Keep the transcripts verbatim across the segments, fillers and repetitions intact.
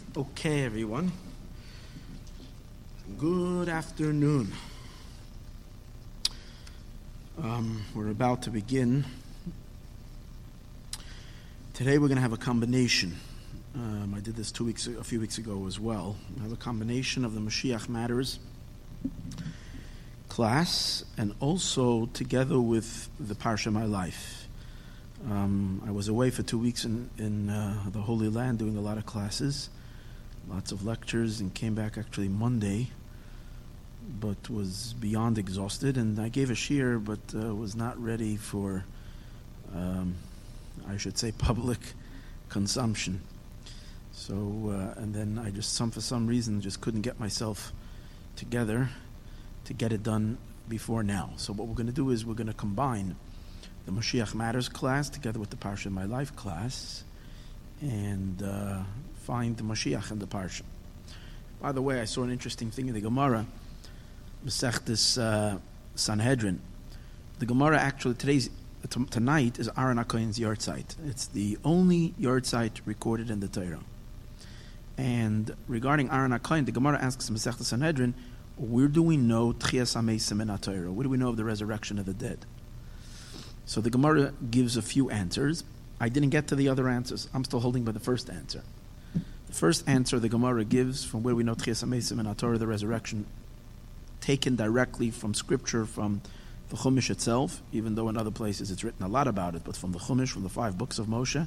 Okay, everyone. Good afternoon. Um, we're about to begin. Today we're going to have a combination. Um, I did this two weeks, a few weeks ago as well. We have a combination of the Mashiach Matters class and also together with the Parsha My Life. Um, I was away for two weeks in, in uh, the Holy Land doing a lot of classes, lots of lectures, and came back actually Monday, but was beyond exhausted. And I gave a shiur, but uh, was not ready for, um, I should say, public consumption. So, uh, and then I just, some for some reason, just couldn't get myself together to get it done before now. So what we're going to do is we're going to combine the Mashiach Matters class together with the Parsha My Life class and uh, find the Mashiach in the Parsha. By the way, I saw an interesting thing in the Gemara, Masechtas uh, Sanhedrin. The Gemara actually, today's, t- tonight is Aaron HaKohen's Yartzeit. It's the only Yartzeit recorded in the Torah. And regarding Aaron HaKohen, the Gemara asks Masechtas Sanhedrin, where do we know Tchias HaMeisim in HaTorah? Where do we know of the resurrection of the dead? So the Gemara gives a few answers. I didn't get to the other answers. I'm still holding by the first answer. The first answer the Gemara gives from where we know Tchias HaMeisim in HaTorah, the resurrection, taken directly from Scripture, from the Chumash itself, even though in other places it's written a lot about it, but from the Chumash, from the five books of Moshe.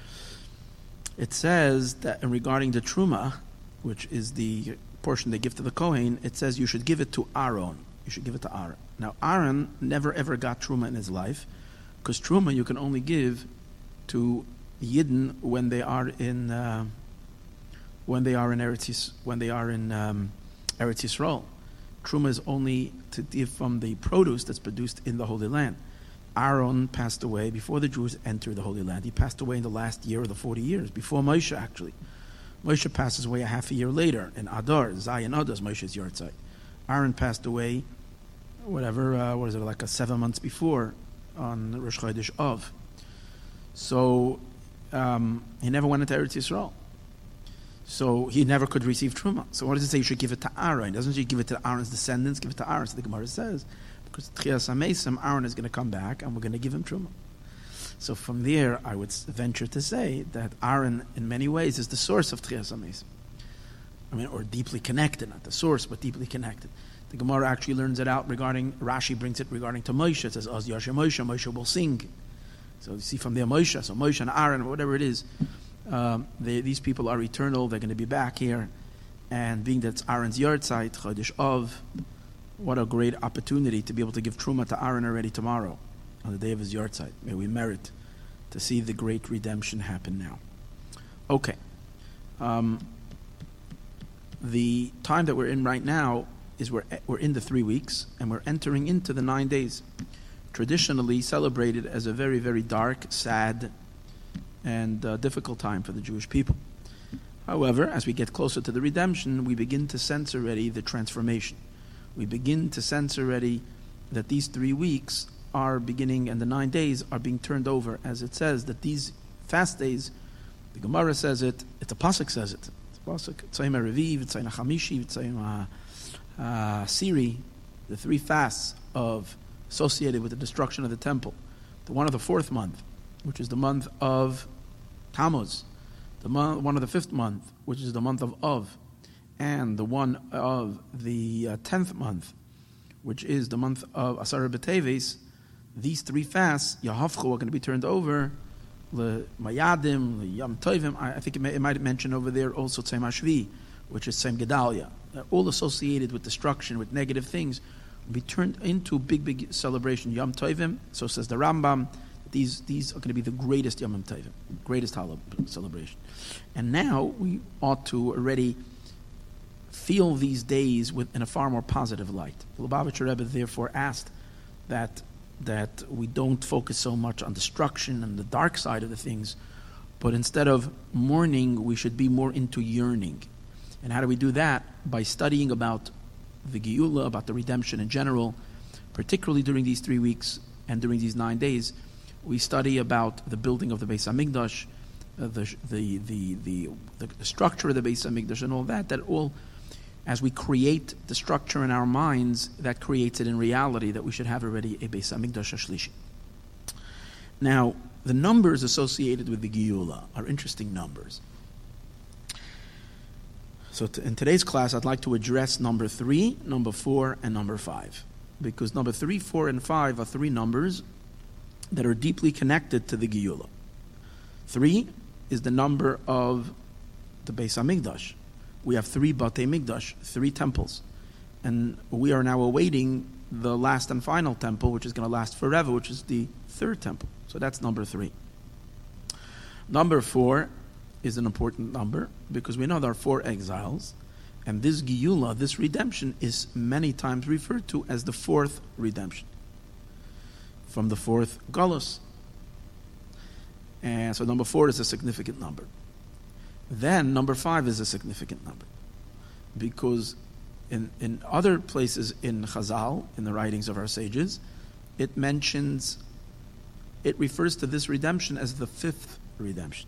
It says that in regarding the Truma, which is the portion they give to the Kohen, it says you should give it to Aaron. You should give it to Aaron. Now, Aaron never ever got Truma in his life, because Truma you can only give to Yidden when they are in uh, when they are in Eretz Yis, when they are in um, Eretz Yisrael. Truma is only to give from the produce that's produced in the Holy Land. Aaron passed away before the Jews entered the Holy Land. He passed away in the last year of the forty years, before Moshe actually. Moshe passes away a half a year later in Adar, Zayin Adar, Moshe's Yartzeit. Aaron passed away, whatever, uh, what is it, like a seven months before, on Rosh Chodesh Av. So um, he never went into Eretz Yisrael. So he never could receive Truma. So what does it say? You should give it to Aaron. It doesn't say give it to Aaron's descendants, give it to Aaron. So the Gemara says, because Tchias HaMeisim, Aaron is going to come back and we're going to give him Truma. So from there, I would venture to say that Aaron, in many ways, is the source of Tchias HaMeisim. I mean, or deeply connected, not the source, but deeply connected. The Gemara actually learns it out regarding, Rashi brings it regarding to Moshe. It says, Oz Yasher Moshe, Moshe will sing. So you see from there Moshe, so Moshe and Aaron, whatever it is, um, they, these people are eternal, they're going to be back here. And being that it's Aaron's Yartzeit, Chodesh Av, what a great opportunity to be able to give Truma to Aaron already tomorrow, on the day of his Yartzeit. May we merit to see the great redemption happen now. Okay. Um, the time that we're in right now is we're, we're in the three weeks, and we're entering into the nine days, traditionally celebrated as a very, very dark, sad, and uh, difficult time for the Jewish people. However, as we get closer to the redemption, we begin to sense already the transformation. We begin to sense already that these three weeks are beginning, and the nine days are being turned over, as it says that these fast days, the Gemara says it, it's a pasuk says it. It's a pasuk. Tzayim Reviv, Tzayim Chamishi, Tzayim Siri, the three fasts of associated with the destruction of the temple. The one of the fourth month, which is the month of Tammuz, the month, one of the fifth month, which is the month of Av, and the one of the uh, tenth month, which is the month of Asar B'Teves. These three fasts, Yahavchu, are going to be turned over. Le Mayadim, Le Yom Tovim. I think it, may, it might mention over there also Tzayim Hashvi, which is Tzayim Gedalia. They're all associated with destruction, with negative things, will be turned into big, big celebration. Yom Tovim, so says the Rambam. These these are going to be the greatest Yom Tovim, greatest celebration. And now we ought to already feel these days with, in a far more positive light. The Lubavitcher Rebbe therefore asked that that we don't focus so much on destruction and the dark side of the things, but instead of mourning, we should be more into yearning. And how do we do that? By studying about the Geula, about the redemption in general, particularly during these three weeks and during these nine days. We study about the building of the Beis HaMikdash, uh, the, the, the, the, the structure of the Beis HaMikdash and all that, that all, as we create the structure in our minds, that creates it in reality that we should have already a Beis HaMikdash HaShlishi. Now, the numbers associated with the Geula are interesting numbers. So t- in today's class, I'd like to address number three, number four, and number five. Because number three, four, and five are three numbers that are deeply connected to the Geula. Three is the number of the Beis HaMikdash. We have three Batei Mikdash, three temples. And we are now awaiting the last and final temple, which is going to last forever, which is the third temple. So that's number three. Number four is an important number because we know there are four exiles. And this Geula, this redemption, is many times referred to as the fourth redemption from the fourth Galus. And so number four is a significant number. Then number five is a significant number because in, in other places in Chazal, in the writings of our sages, it mentions, it refers to this redemption as the fifth redemption.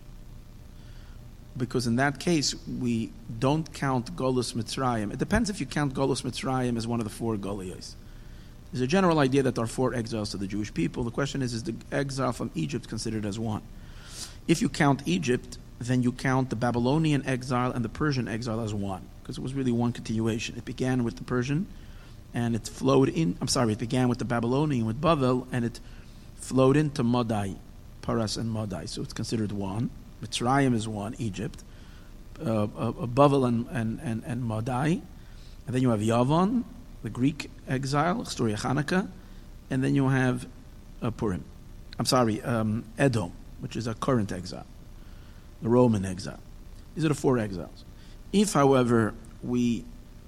Because in that case, we don't count Golus Mitzrayim. It depends if you count Golus Mitzrayim as one of the four Goliyos. There's a general idea that there are four exiles to the Jewish people. The question is, is the exile from Egypt considered as one? If you count Egypt, then you count the Babylonian exile and the Persian exile as one, because it was really one continuation. It began with the Persian, and it flowed in, I'm sorry, it began with the Babylonian, with Bavel, and it flowed into Madai, Paras and Madai, so it's considered one. Mitzrayim is one, Egypt, uh, uh, Bavel and, and, and, and Madai, and then you have Yavon, the Greek exile, story of Hanukkah, and then you have uh, Purim. I'm sorry, um, Edom, which is a current exile, the Roman exile. These are the four exiles. If, however, we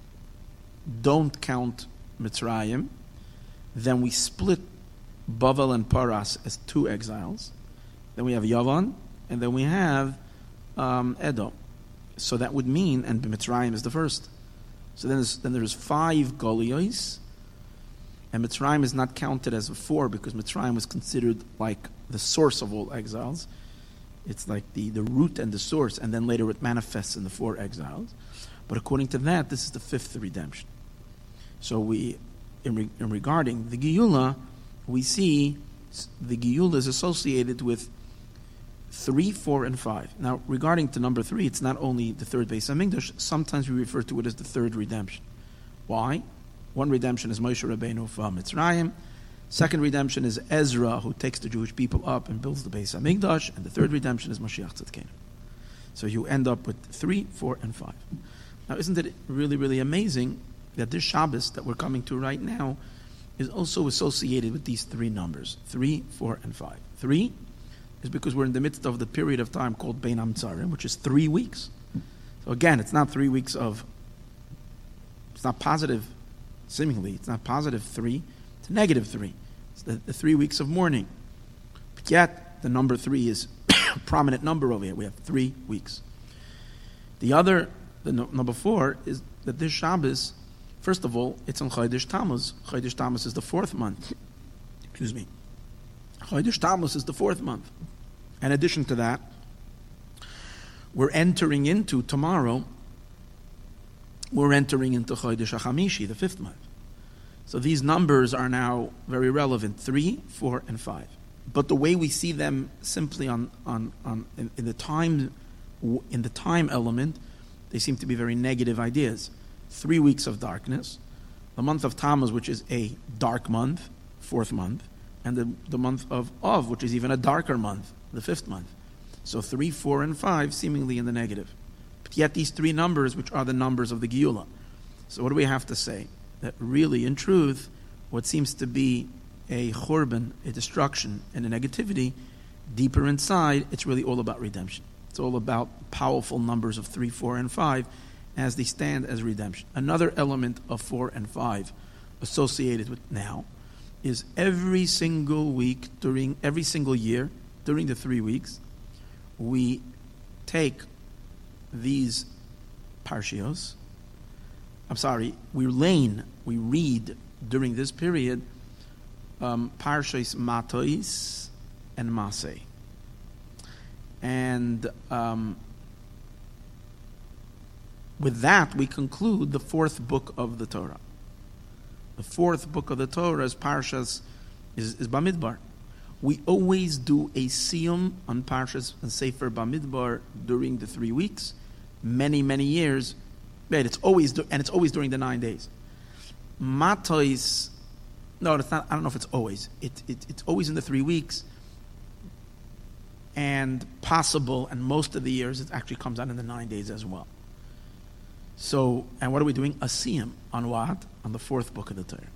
don't count Mitzrayim, then we split Bavel and Paras as two exiles. Then we have Yavon, and then we have um, Edom. So that would mean, and Mitzrayim is the first. So then there's, then there's five Goliyos, and Mitzrayim is not counted as a four because Mitzrayim was considered like the source of all exiles. It's like the, the root and the source, and then later it manifests in the four exiles. But according to that, this is the fifth redemption. So we, in, re, in regarding the Geula, we see the Geula is associated with three, four, and five. Now, regarding to number three, it's not only the third Beis HaMikdash. Sometimes we refer to it as the third redemption. Why? One redemption is Moshe Rabbeinu from Mitzrayim. Second redemption is Ezra, who takes the Jewish people up and builds the Beis HaMikdash. And the third redemption is Mashiach Tzidkenu. So you end up with three, four, and five. Now, isn't it really, really amazing that this Shabbos that we're coming to right now is also associated with these three numbers, three, four, and five. Three is because we're in the midst of the period of time called Bein Hamtzarim, which is three weeks. So again, it's not three weeks of, it's not positive, seemingly, it's not positive three, it's negative three. It's the, the three weeks of mourning. But yet, the number three is a prominent number over here. We have three weeks. The other, the no, number four, is that this Shabbos, first of all, it's on Chodesh Tammuz. Chodesh Tammuz is the fourth month. Excuse me. Chodesh Tammuz is the fourth month. In addition to that, we're entering into, tomorrow, we're entering into Chodesh HaChamishi, the fifth month. So these numbers are now very relevant, three, four, and five. But the way we see them simply on, on, on in, in the time in the time element, they seem to be very negative ideas. Three weeks of darkness, the month of Tammuz, which is a dark month, fourth month, and the, the month of Av, which is even a darker month, the fifth month. So three, four, and five seemingly in the negative. But yet these three numbers, which are the numbers of the Geula. So what do we have to say? That really, in truth, what seems to be a churban, a destruction, and a negativity, deeper inside, it's really all about redemption. It's all about powerful numbers of three, four, and five as they stand as redemption. Another element of four and five associated with now is every single week, during every single year, during the three weeks, we take these parshios, I'm sorry, we lane, we read during this period um, Parshas Matois and Masei. And um, with that, we conclude the fourth book of the Torah. The fourth book of the Torah is Parshas, is, is Bamidbar. We always do a siyum on Parshas and Sefer Bamidbar during the three weeks, many, many years. Right, it's always, and it's always during the nine days. Matos, no, it's not. I don't know if it's always. It, it, it's always in the three weeks, and possible, and most of the years it actually comes out in the nine days as well. So, and what are we doing? A siyum on what? On the fourth book of the Torah.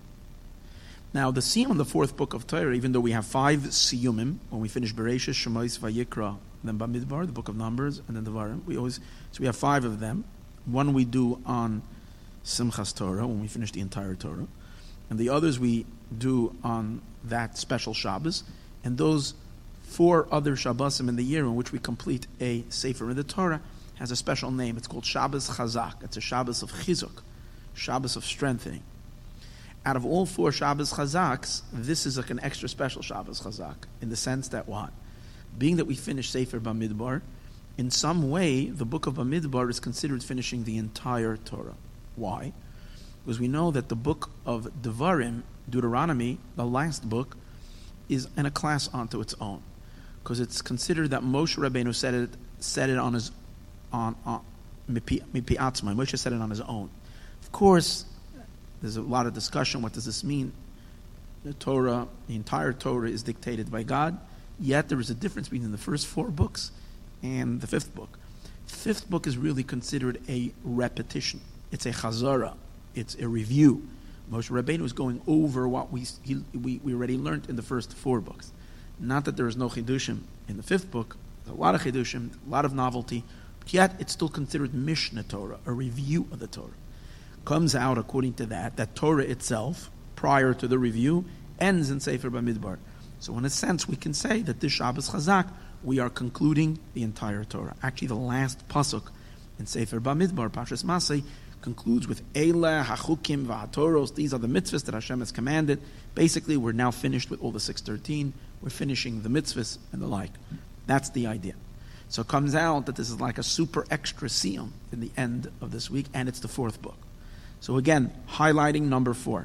Now, the siyum on the fourth book of Torah, even though we have five siyumim, when we finish Bereshis, Shemos, Vayikra, then Bamidbar, the book of Numbers, and then Devarim, we always, so we have five of them. One we do on Simchas Torah, when we finish the entire Torah, and the others we do on that special Shabbos, and those four other Shabbosim in the year in which we complete a Sefer in the Torah has a special name. It's called Shabbos Chazak. It's a Shabbos of Chizuk, Shabbos of strengthening. Out of all four Shabbos Chazaks, this is like an extra special Shabbos Chazak, in the sense that what? Being that we finish Sefer Bamidbar, in some way, the book of Bamidbar is considered finishing the entire Torah. Why? Because we know that the book of Devarim, Deuteronomy, the last book, is in a class unto its own. Because it's considered that Moshe Rabbeinu said it, said it on his on, on Mipi Atzma. Moshe said it on his own. Of course, there's a lot of discussion. What does this mean? The Torah, the entire Torah is dictated by God, yet there is a difference between the first four books and the fifth book. Fifth book is really considered a repetition. It's a chazara. It's a review. Moshe Rabbeinu is going over what we, he, we we already learned in the first four books. Not that there is no chidushim in the fifth book. There's a lot of chidushim, a lot of novelty, but yet it's still considered Mishnah Torah, a review of the Torah. Comes out, according to that, that Torah itself, prior to the review, ends in Sefer Bamidbar. So in a sense, we can say that this Shabbos Chazak, we are concluding the entire Torah. Actually, the last pasuk in Sefer Bamidbar, Parshas Masei, concludes with Eileh HaChukim VaHaToros. These are the mitzvahs that Hashem has commanded. Basically, we're now finished with all the six thirteen. We're finishing the mitzvahs and the like. That's the idea. So it comes out that this is like a super extra siyum in the end of this week, and it's the fourth book. So again, highlighting number four.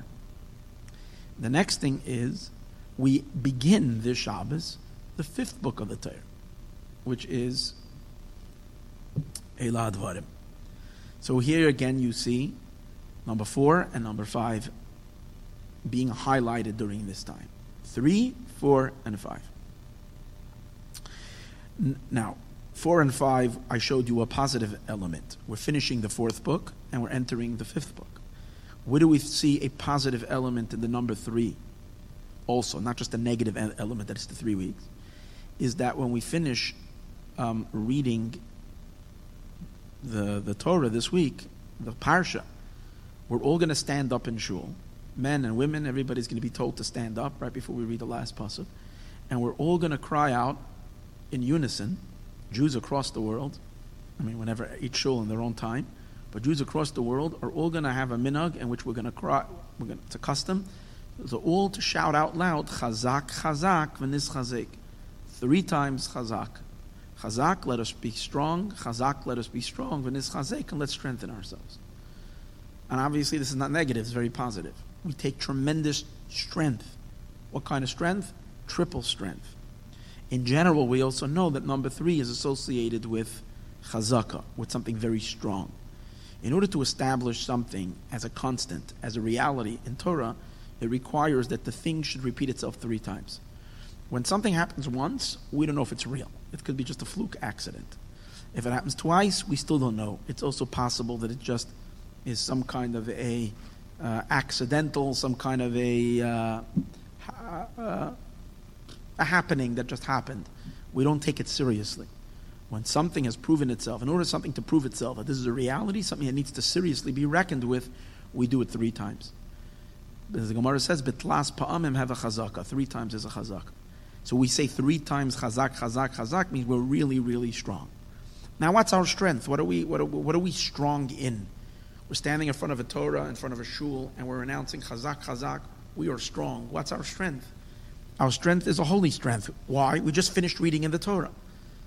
The next thing is we begin this Shabbos, the fifth book of the Torah, which is Eileh Dvarim. So here again you see number four and number five being highlighted during this time. Three, four, and five. N- now, four and five, I showed you a positive element. We're finishing the fourth book and we're entering the fifth book. Where do we see a positive element in the number three? Also, not just a negative element, that is the three weeks, is that when we finish um, reading the the Torah this week, the Parsha, we're all going to stand up in shul. Men and women, everybody's going to be told to stand up right before we read the last pasuk. And we're all going to cry out in unison, Jews across the world, I mean, whenever each shul in their own time, but Jews across the world are all going to have a minhag in which we're going to cry, we're going to, it's a custom, so all to shout out loud, Chazak, Chazak, v'nis chazek. Three times Chazak. Chazak, let us be strong. Chazak, let us be strong. V'nis chazek, and let's strengthen ourselves. And obviously this is not negative, it's very positive. We take tremendous strength. What kind of strength? Triple strength. In general, we also know that number three is associated with chazaka, with something very strong. In order to establish something as a constant, as a reality in Torah, it requires that the thing should repeat itself three times. When something happens once, we don't know if it's real. It could be just a fluke accident. If it happens twice, we still don't know. It's also possible that it just is some kind of a uh, accidental, some kind of a uh, uh, a happening that just happened. We don't take it seriously. When something has proven itself, in order for something to prove itself that this is a reality, something that needs to seriously be reckoned with, we do it three times. As the Gemara says, "Betlas pa'amim have a chazaka." Three times is a chazaka. So we say three times chazak, chazak, chazak means we're really, really strong. Now, what's our strength? What are we? What are, what are we strong in? We're standing in front of a Torah, in front of a shul, and we're announcing chazak, chazak. We are strong. What's our strength? Our strength is a holy strength. Why? We just finished reading in the Torah.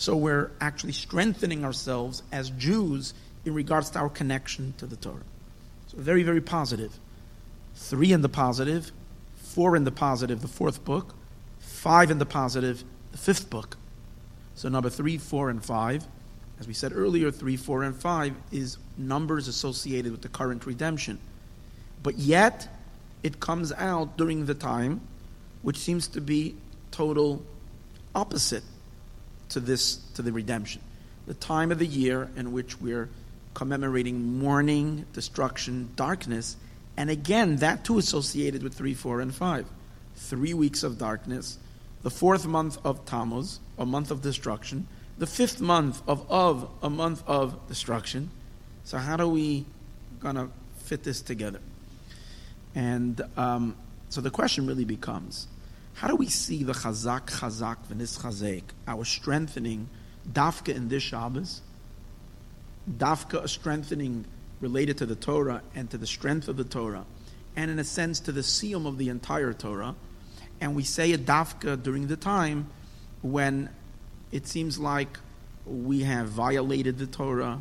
So we're actually strengthening ourselves as Jews in regards to our connection to the Torah. So very, very positive. Three in the positive, four in the positive, the fourth book, five in the positive, the fifth book. So number three, four, and five. As we said earlier, three, four, and five is numbers associated with the current redemption. But yet, it comes out during the time which seems to be total opposite to this, to the redemption. The time of the year in which we're commemorating mourning, destruction, darkness, and again, that too associated with three, four, and five. Three weeks of darkness, the fourth month of Tammuz, a month of destruction, the fifth month of Av, a month of destruction. So how do we gonna fit this together? And um, so the question really becomes, how do we see the chazak, chazak, v'nis chazek, our strengthening, dafka in this Shabbos, dafka a strengthening related to the Torah and to the strength of the Torah, and in a sense to the siyum of the entire Torah, and we say a dafka during the time when it seems like we have violated the Torah,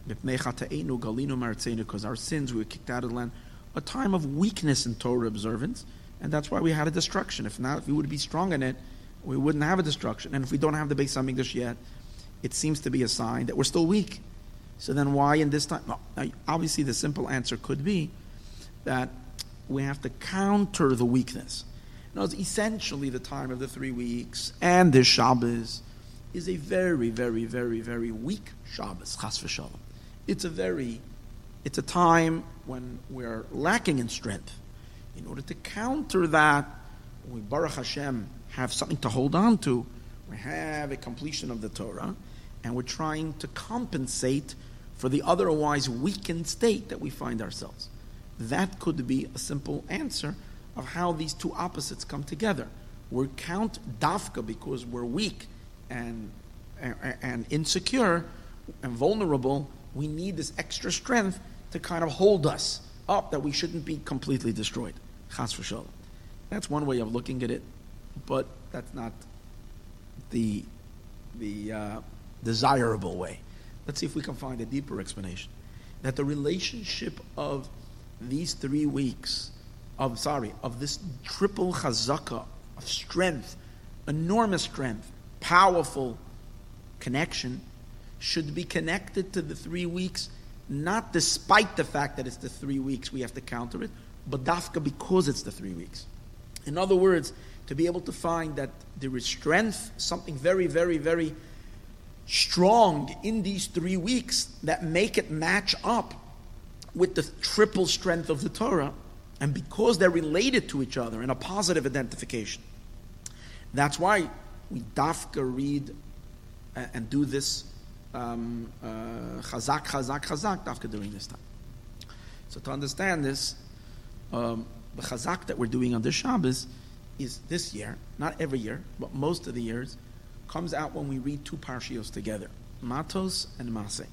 because our sins, we were kicked out of the land, a time of weakness in Torah observance, and that's why we had a destruction. If not, if we would be strong in it, we wouldn't have a destruction. And if we don't have the Beis HaMikdash yet, it seems to be a sign that we're still weak. So then why in this time? Well, obviously the simple answer could be that we have to counter the weakness. Now, it's essentially the time of the three weeks and this Shabbos is a very, very, very, very weak Shabbos, chas v'shalom. It's a very, it's a time when we're lacking in strength. In order to counter that, we, Baruch Hashem, have something to hold on to. We have a completion of the Torah, and we're trying to compensate for the otherwise weakened state that we find ourselves. That could be a simple answer of how these two opposites come together. We count dafka because we're weak and, and, and insecure and vulnerable. We need this extra strength to kind of hold us up, that we shouldn't be completely destroyed. Chas v'shalom. That's one way of looking at it, but that's not the the uh, desirable way. Let's see if we can find a deeper explanation. That the relationship of these three weeks, of sorry, of this triple chazaka of strength, enormous strength, powerful connection, should be connected to the three weeks, not despite the fact that it's the three weeks we have to counter it, but dafka because it's the three weeks. In other words, to be able to find that there is strength, something very, very, very strong in these three weeks that make it match up with the triple strength of the Torah, and because they're related to each other in a positive identification. That's why we dafka read and do this um, uh, chazak, chazak, chazak dafka during this time. So to understand this, um, the chazak that we're doing on this Shabbos is this year, not every year, but most of the years, comes out when we read two parshios together, Matos and Maseh.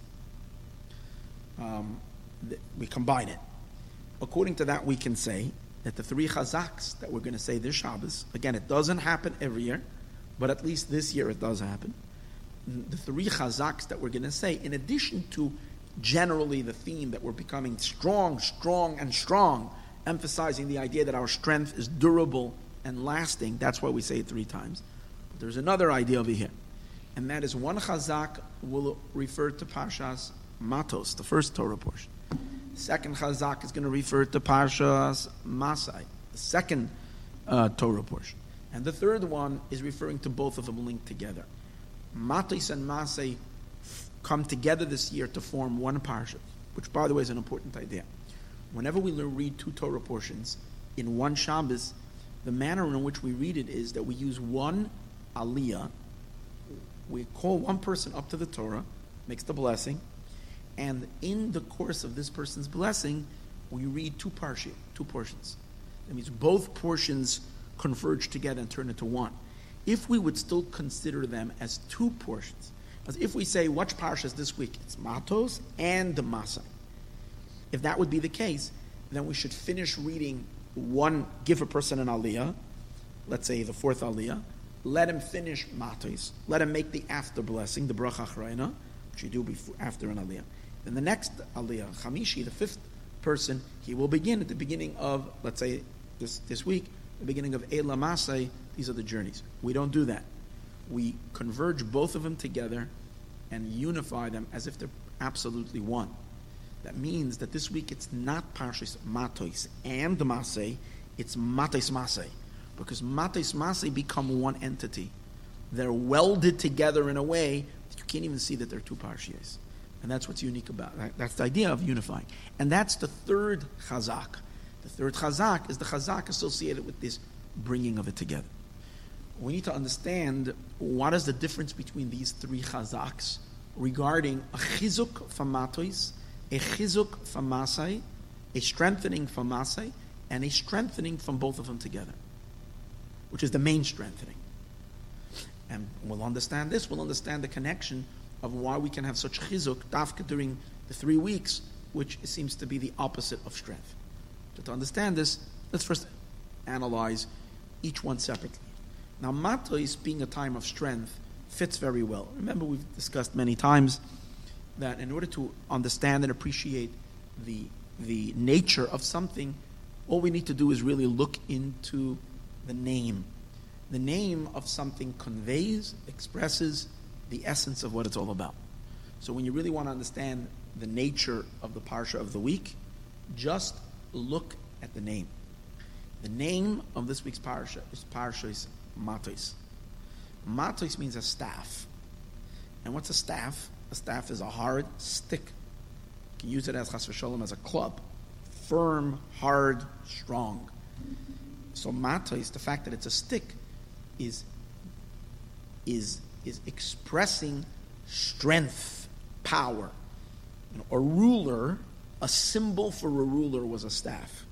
Um, th- we combine it. According to that, we can say that the three chazaks that we're going to say this Shabbos, again, it doesn't happen every year, but at least this year it does happen. The three chazaks that we're going to say, in addition to generally the theme that we're becoming strong, strong, and strong, emphasizing the idea that our strength is durable and lasting, that's why we say it three times. But there's another idea over here, and that is one chazak will refer to Parshas Matos, the first Torah portion. Second chazak is going to refer to Parshas Masai, the second uh, Torah portion. And the third one is referring to both of them linked together. Matos and Masai come together this year to form one parsha, which, by the way, is an important idea. Whenever we read two Torah portions in one Shabbos, the manner in which we read it is that we use one aliyah. We call one person up to the Torah, makes the blessing, and in the course of this person's blessing, we read two parsha, two portions. That means both portions converge together and turn into one. If we would still consider them as two portions, as if we say, which parsha is this week? It's Matos and the Masai. If that would be the case, then we should finish reading one, give a person an aliyah, let's say the fourth aliyah, let him finish matos, let him make the after blessing, the bracha achrayna, which you do before, after an aliyah. Then the next aliyah, chamishi, the fifth person, he will begin at the beginning of, let's say, this, this week, the beginning of Eila Masay. These are the journeys. We don't do that. We converge both of them together and unify them as if they're absolutely one. That means that this week it's not Parshas Matos and Masay, it's Matos Masay. Because Matos Masay become one entity. They're welded together in a way that you can't even see that they're two Parshas. And that's what's unique about it. That's the idea of unifying. And that's the third Chazak. The third Chazak is the Chazak associated with this bringing of it together. We need to understand what is the difference between these three Chazaks regarding a Chizuk from Matos, a Chizuk from Masay, a strengthening from Masay, and a strengthening from both of them together, which is the main strengthening. And we'll understand this, we'll understand the connection of why we can have such chizuk, dafka, during the three weeks, which seems to be the opposite of strength. So to understand this, let's first analyze each one separately. Now, Matos, being a time of strength, fits very well. Remember, we've discussed many times that in order to understand and appreciate the, the nature of something, all we need to do is really look into the name. The name of something conveys, expresses the essence of what it's all about. So when you really want to understand the nature of the parsha of the week, just look at the name. The name of this week's parsha is Parshas Matos. Matos means a staff. And what's a staff? A staff is a hard stick. You can use it as chas v'sholom as a club. Firm, hard, strong. So Matos, the fact that it's a stick, is is is expressing strength, power. You know, a ruler, a symbol for a ruler was a staff.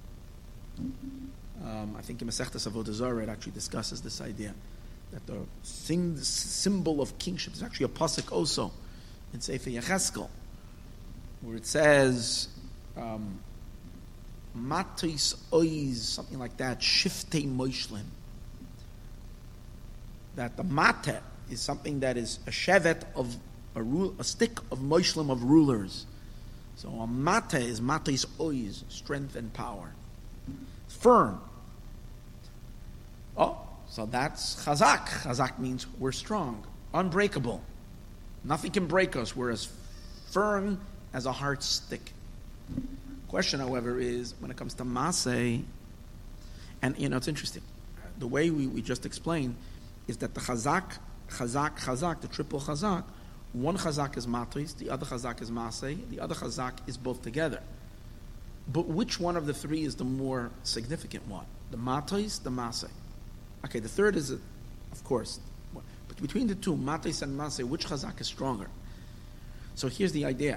Um, I think in Masechtas Avodah Zarah it actually discusses this idea that the sing, symbol of kingship is actually a pasuk also in Sefer Yecheskel, where it says um, Matos oiz, something like that, shiftei moishlim. That the mate is something that is a shevet of a, rule, a stick of moishlim of rulers. So a mate is matos oiz, strength and power. Firm. Oh, so that's chazak. Chazak means we're strong, unbreakable. Nothing can break us. We're as firm as a hard stick. Question, however, is when it comes to masay, and you know it's interesting. The way we, we just explained is that the chazak, chazak, chazak, the triple chazak, one chazak is matos, the other chazak is masay, the other chazak is both together. But which one of the three is the more significant one? The matos, the masay. Okay, the third is, of course, but between the two, matos and masay, which chazak is stronger? So here's the idea.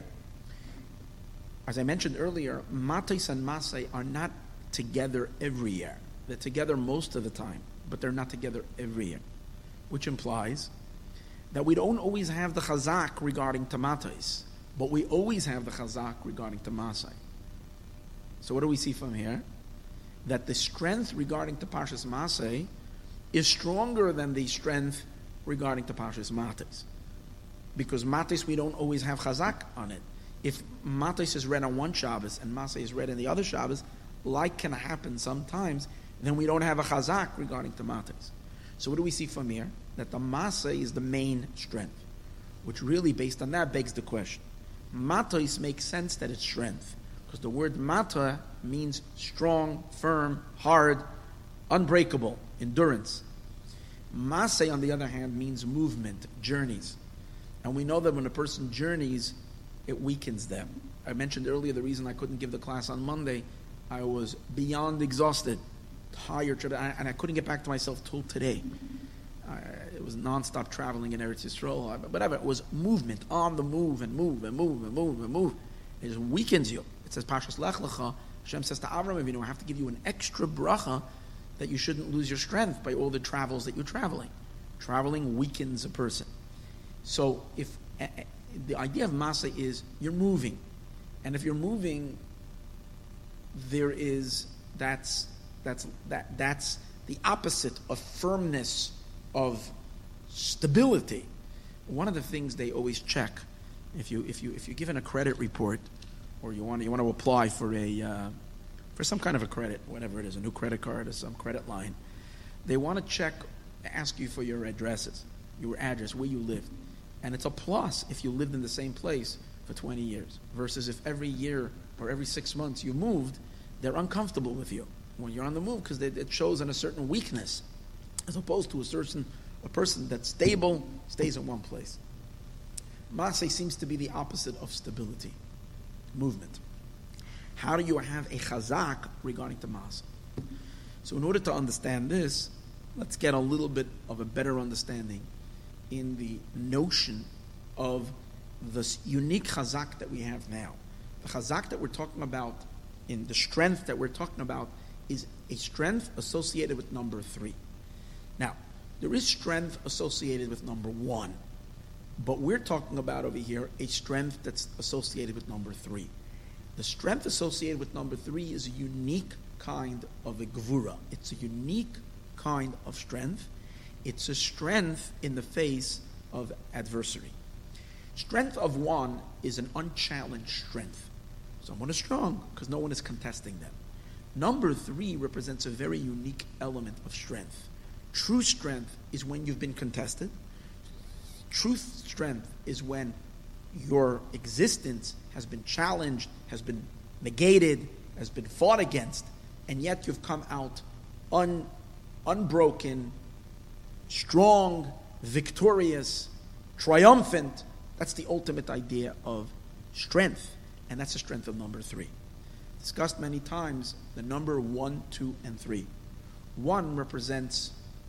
As I mentioned earlier, matos and masay are not together every year. They're together most of the time, but they're not together every year. Which implies that we don't always have the chazak regarding matos, but we always have the chazak regarding masay. So what do we see from here? That the strength regarding to Parshas Masay is stronger than the strength regarding to Parshas Matos. Because Matos we don't always have chazak on it. If Matos is read on one Shabbos and Masay is read in the other Shabbos, like can happen sometimes, then we don't have a chazak regarding to Matos. So what do we see from here? That the Masay is the main strength, which really, based on that, begs the question. Matos makes sense that it's strength, because the word mata means strong, firm, hard, unbreakable, endurance. Masay, on the other hand, means movement, journeys. And we know that when a person journeys, it weakens them. I mentioned earlier the reason I couldn't give the class on Monday. I was beyond exhausted, tired, and I couldn't get back to myself till today. Uh, it was non-stop traveling in Eretz Yisrael, whatever. It was movement, on the move, and move, and move, and move, and move. It just weakens you. It says, Parshas Lech Lecha, Hashem says to Avram Avinu, I have to give you an extra bracha that you shouldn't lose your strength by all the travels that you're traveling. Traveling weakens a person. So if uh, the idea of Masa is you're moving, and if you're moving, there is, that's, that's, that, that's the opposite of firmness of stability. One of the things they always check, if you if you if you're given a credit report, or you want you want to apply for a uh, for some kind of a credit, whatever it is, a new credit card or some credit line, they want to check, ask you for your addresses, your address, where you live, and it's a plus if you lived in the same place for twenty years, versus if every year or every six months you moved, they're uncomfortable with you when you're on the move because it shows in a certain weakness, as opposed to a certain a person that's stable stays in one place. Masay seems to be the opposite of stability, movement. How do you have a chazak regarding to Masay? So in order to understand this, let's get a little bit of a better understanding in the notion of this unique chazak that we have now. The chazak that we're talking about, in the strength that we're talking about, is a strength associated with number three. Now, there is strength associated with number one, but we're talking about over here a strength that's associated with number three. The strength associated with number three is a unique kind of a gvura. It's a unique kind of strength. It's a strength in the face of adversity. Strength of one is an unchallenged strength. Someone is strong because no one is contesting them. Number three represents a very unique element of strength. True strength is when you've been contested. True strength is when your existence has been challenged, has been negated, has been fought against, and yet you've come out un, unbroken, strong, victorious, triumphant. That's the ultimate idea of strength, and that's the strength of number three. Discussed many times the number one, two, and three. One represents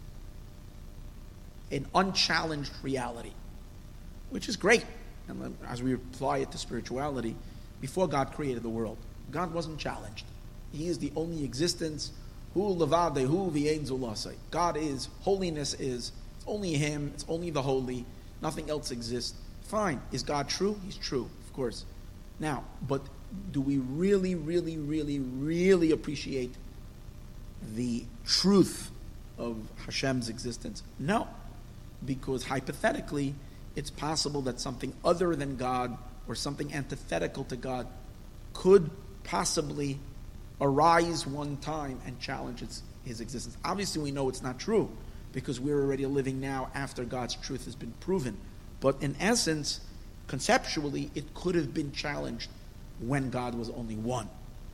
an unchallenged reality, which is great. And as we apply it to spirituality, before God created the world, God wasn't challenged. He is the only existence. Hu levade hu v'ein zulasai. God is, holiness is, it's only Him, it's only the holy, nothing else exists. Fine. Is God true? He's true, of course. Now, but do we really, really, really, really appreciate the truth of Hashem's existence? No. Because hypothetically, it's possible that something other than God or something antithetical to God could possibly arise one time and challenge its, his existence. Obviously, we know it's not true because we're already living now after God's truth has been proven. But in essence, conceptually, it could have been challenged when God was only one.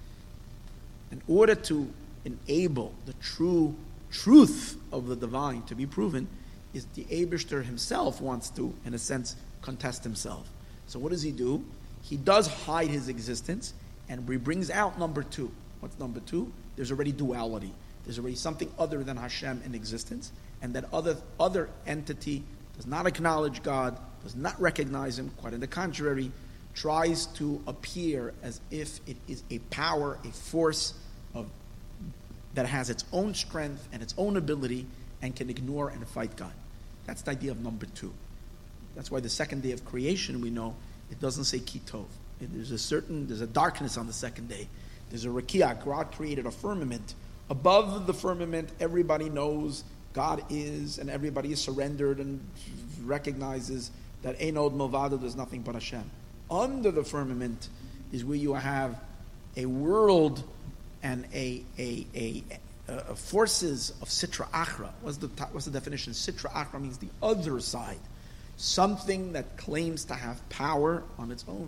In order to enable the true truth of the divine to be proven, is the Eibishter himself wants to, in a sense, contest himself. So what does he do? He does hide his existence, and he brings out number two. What's number two? There's already duality. There's already something other than Hashem in existence, and that other other entity does not acknowledge God, does not recognize Him, quite on the contrary, tries to appear as if it is a power, a force of that has its own strength and its own ability and can ignore and fight God. That's the idea of number two. That's why the second day of creation, we know, it doesn't say kitov. There's a certain, there's a darkness on the second day. There's a rakia. God created a firmament. Above the firmament, everybody knows God is, and everybody is surrendered and recognizes that Einod Milvado, there's nothing but Hashem. Under the firmament is where you have a world and a a a, a forces of Sitra Achra. What's the what's the definition? Sitra Achra means the other side, something that claims to have power on its own,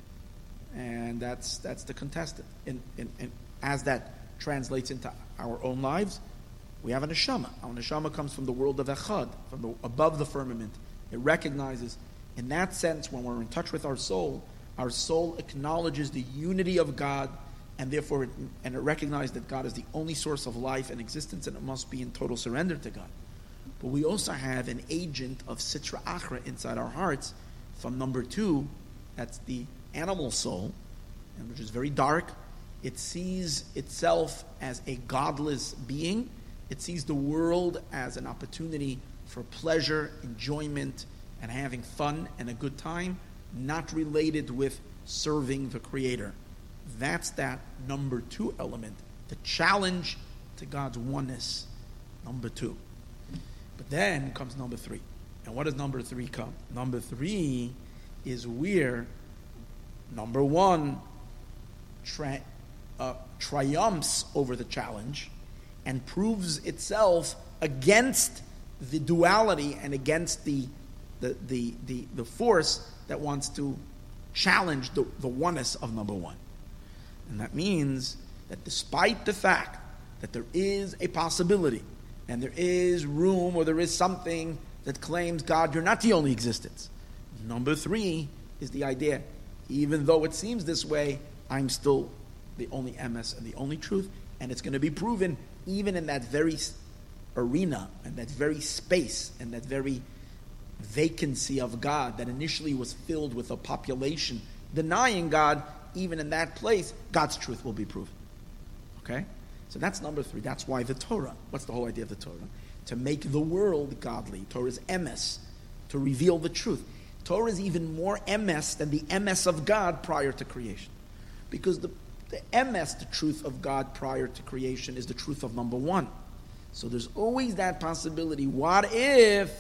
and that's that's the contestant. And, and, and as that translates into our own lives, we have a neshama. Our neshama comes from the world of Echad, from the, above the firmament. It recognizes, in that sense, when we're in touch with our soul, our soul acknowledges the unity of God, and therefore, it, and it recognizes that God is the only source of life and existence, and it must be in total surrender to God. But we also have an agent of Sitra Achra inside our hearts from number two, that's the animal soul, and which is very dark. It sees itself as a godless being. It sees the world as an opportunity for pleasure, enjoyment, and having fun and a good time, not related with serving the Creator. That's that number two element, the challenge to God's oneness, number two. But then comes number three. And what does number three come? Number three is where number one tri- uh, triumphs over the challenge and proves itself against the duality and against the the the the, the force that wants to challenge the, the oneness of number one. And that means that despite the fact that there is a possibility and there is room or there is something that claims, God, you're not the only existence. Number three is the idea, even though it seems this way, I'm still the only emes and the only truth, and it's going to be proven even in that very arena and that very space and that very vacancy of God that initially was filled with a population denying God. Even in that place, God's truth will be proven. Okay? So that's number three. That's why the Torah, what's the whole idea of the Torah? To make the world godly. Torah is emes, to reveal the truth. Torah is even more emes than the emes of God prior to creation. Because the, the emes, the truth of God prior to creation, is the truth of number one. So there's always that possibility. What if,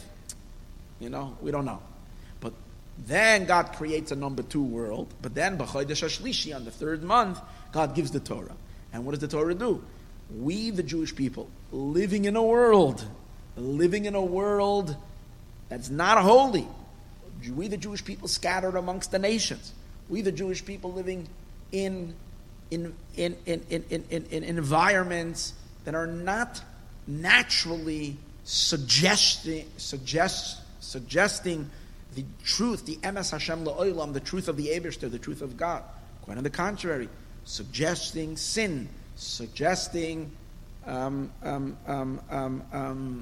you know, we don't know. But then God creates a number two world. But then, b'chodesh hashlishi, on the third month, God gives the Torah. And what does the Torah do? We, the Jewish people, living in a world, living in a world that's not holy. We, the Jewish people, scattered amongst the nations. We, the Jewish people, living in in in in in in, in, in environments that are not naturally suggesting suggest suggesting the truth, the emes Hashem la'olam, the truth of the Eibishter, the truth of God. Quite on the contrary, suggesting sin, suggesting um, um, um, um, um,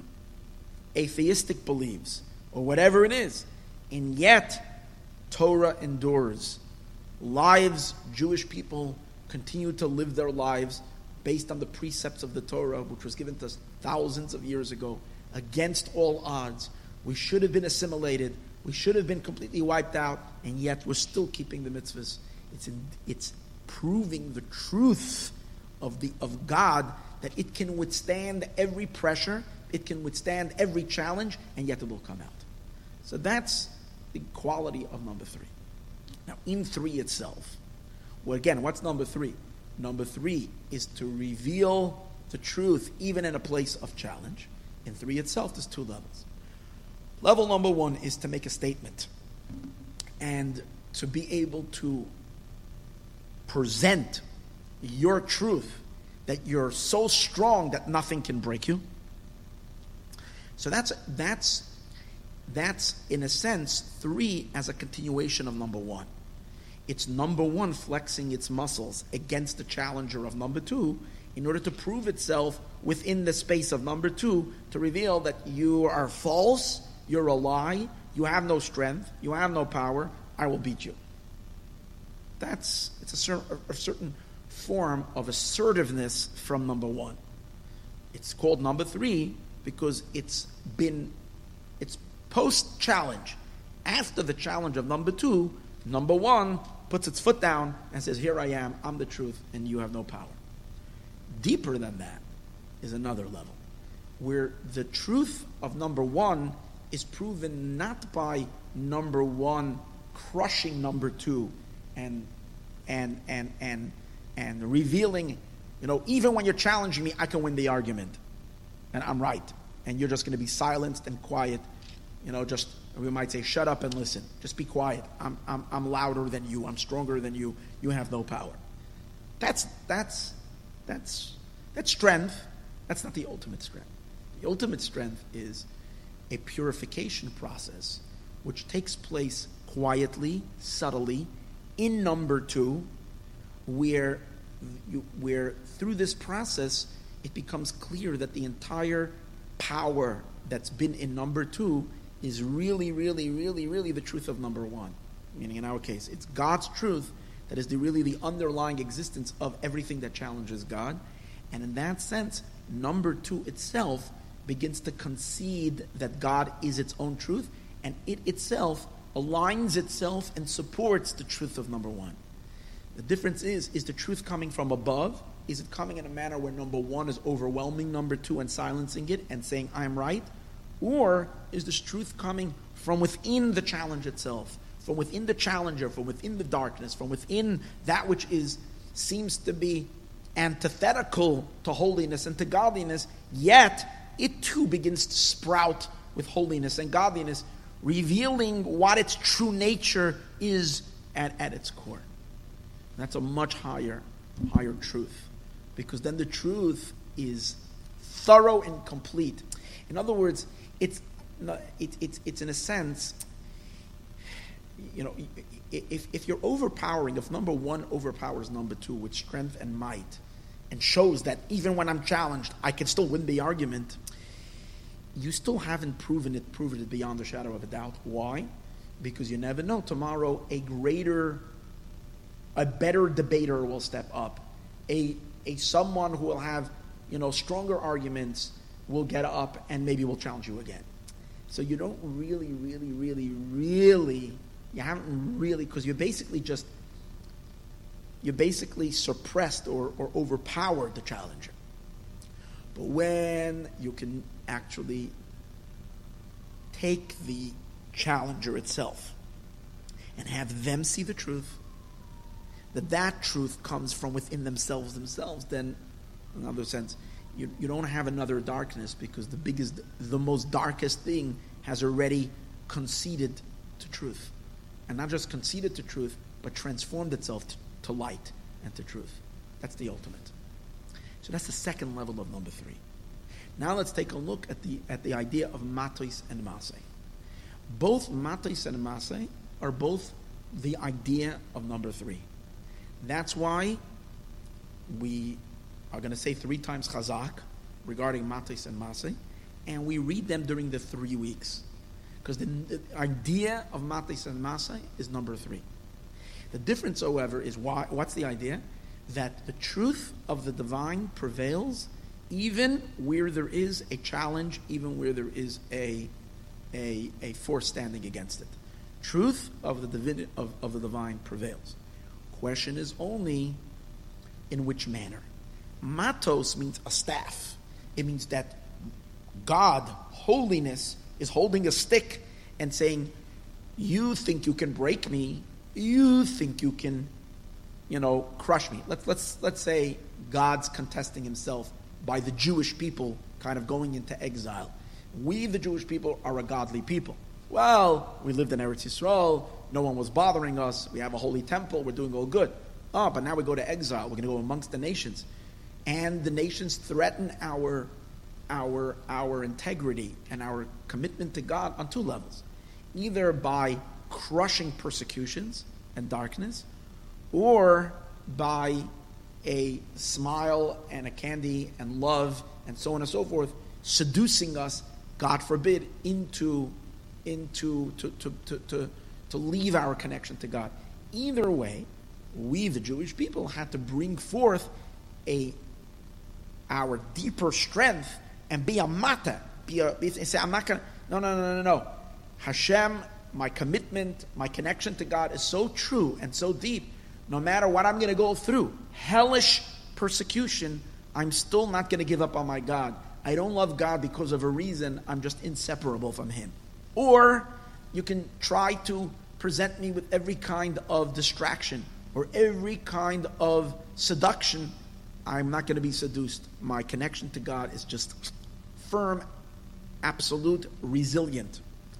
atheistic beliefs, or whatever it is. And yet, Torah endures. Lives, Jewish people continue to live their lives based on the precepts of the Torah, which was given to us thousands of years ago, against all odds. We should have been assimilated. We should have been completely wiped out, and yet we're still keeping the mitzvahs. It's in, it's proving the truth of the of God, that it can withstand every pressure, it can withstand every challenge, and yet it will come out. So that's the quality of number three. Now, in three itself, well, again, what's number three? Number three is to reveal the truth even in a place of challenge. In three itself, there's two levels. Level number one is to make a statement and to be able to present your truth, that you're so strong that nothing can break you. So that's that's that's in a sense three as a continuation of number one. It's number one flexing its muscles against the challenger of number two in order to prove itself within the space of number two, to reveal that you are false, you're a lie, you have no strength, you have no power, I will beat you. That's it's a, cer- a certain form of assertiveness from number one. It's called number three because it's been it's post challenge. After the challenge of number two, number one puts its foot down and says, "Here I am, I'm the truth, and you have no power." Deeper than that is another level, where the truth of number one is proven not by number one crushing number two and and and and and revealing, you know, even when you're challenging me, I can win the argument, and I'm right, and you're just going to be silenced and quiet, you know, just we might say, shut up and listen, just be quiet. I'm I'm I'm louder than you. I'm stronger than you. You have no power. That's that's that's that's strength. That's not the ultimate strength. The ultimate strength is a purification process which takes place quietly, subtly, in number two, where you, where through this process it becomes clear that the entire power that's been in number two is really, really, really, really the truth of number one. Meaning in our case, it's God's truth that is the, really the underlying existence of everything that challenges God. And in that sense, number two itself begins to concede that God is its own truth, and it itself aligns itself and supports the truth of number one. The difference is, is the truth coming from above? Is it coming in a manner where number one is overwhelming number two and silencing it and saying, I'm right? Or is this truth coming from within the challenge itself, from within the challenger, from within the darkness, from within that which is seems to be antithetical to holiness and to godliness, yet it too begins to sprout with holiness and godliness, revealing what its true nature is at, at its core. That's a much higher, higher truth, because then the truth is thorough and complete. In other words, it's it, it, it's in a sense, you know, if if you're overpowering, if number one overpowers number two with strength and might, and shows that even when I'm challenged, I can still win the argument, you still haven't proven it, proven it beyond a shadow of a doubt. Why? Because you never know. Tomorrow, a greater, a better debater will step up. A a someone who will have, you know, stronger arguments will get up and maybe will challenge you again. So you don't really, really, really, really, you haven't really, because you're basically just, you're basically suppressed or, or overpowered the challenger. But when you can actually take the challenger itself and have them see the truth, that that truth comes from within themselves themselves, then in another sense, you, you don't have another darkness, because the biggest, the most darkest thing has already conceded to truth. And not just conceded to truth, but transformed itself to, to light and to truth. That's the ultimate. So that's the second level of number three. Now let's take a look at the at the idea of matos and maseh. Both matos and maseh are both the idea of number three. That's why we are going to say three times chazak regarding matos and maseh, and we read them during the three weeks. Because the, the idea of matos and maseh is number three. The difference, however, is why. What's the idea? That the truth of the divine prevails even where there is a challenge, even where there is a a, a force standing against it. Truth of the divine, of, of the divine prevails. Question is only in which manner. Matos means a staff. It means that God, holiness, is holding a stick and saying, you think you can break me, you think you can, you know, crush me. Let's let's let's say God's contesting himself by the Jewish people kind of going into exile. We, the Jewish people, are a godly people. Well, we lived in Eretz Yisrael, no one was bothering us, we have a holy temple, we're doing all good. Oh, but now we go to exile, we're going to go amongst the nations. And the nations threaten our, our, our integrity and our commitment to God on two levels. Either by crushing persecutions and darkness, or by a smile and a candy and love and so on and so forth, seducing us, God forbid, into into to to, to, to, to leave our connection to God. Either way, we, the Jewish people, had to bring forth a our deeper strength and be a mata, be a be, say, I'm not gonna no no no no no. Hashem, my commitment, my connection to God is so true and so deep. No matter what I'm going to go through, hellish persecution, I'm still not going to give up on my God. I don't love God because of a reason. I'm just inseparable from him. Or you can try to present me with every kind of distraction or every kind of seduction. I'm not going to be seduced. My connection to God is just firm, absolute, resilient.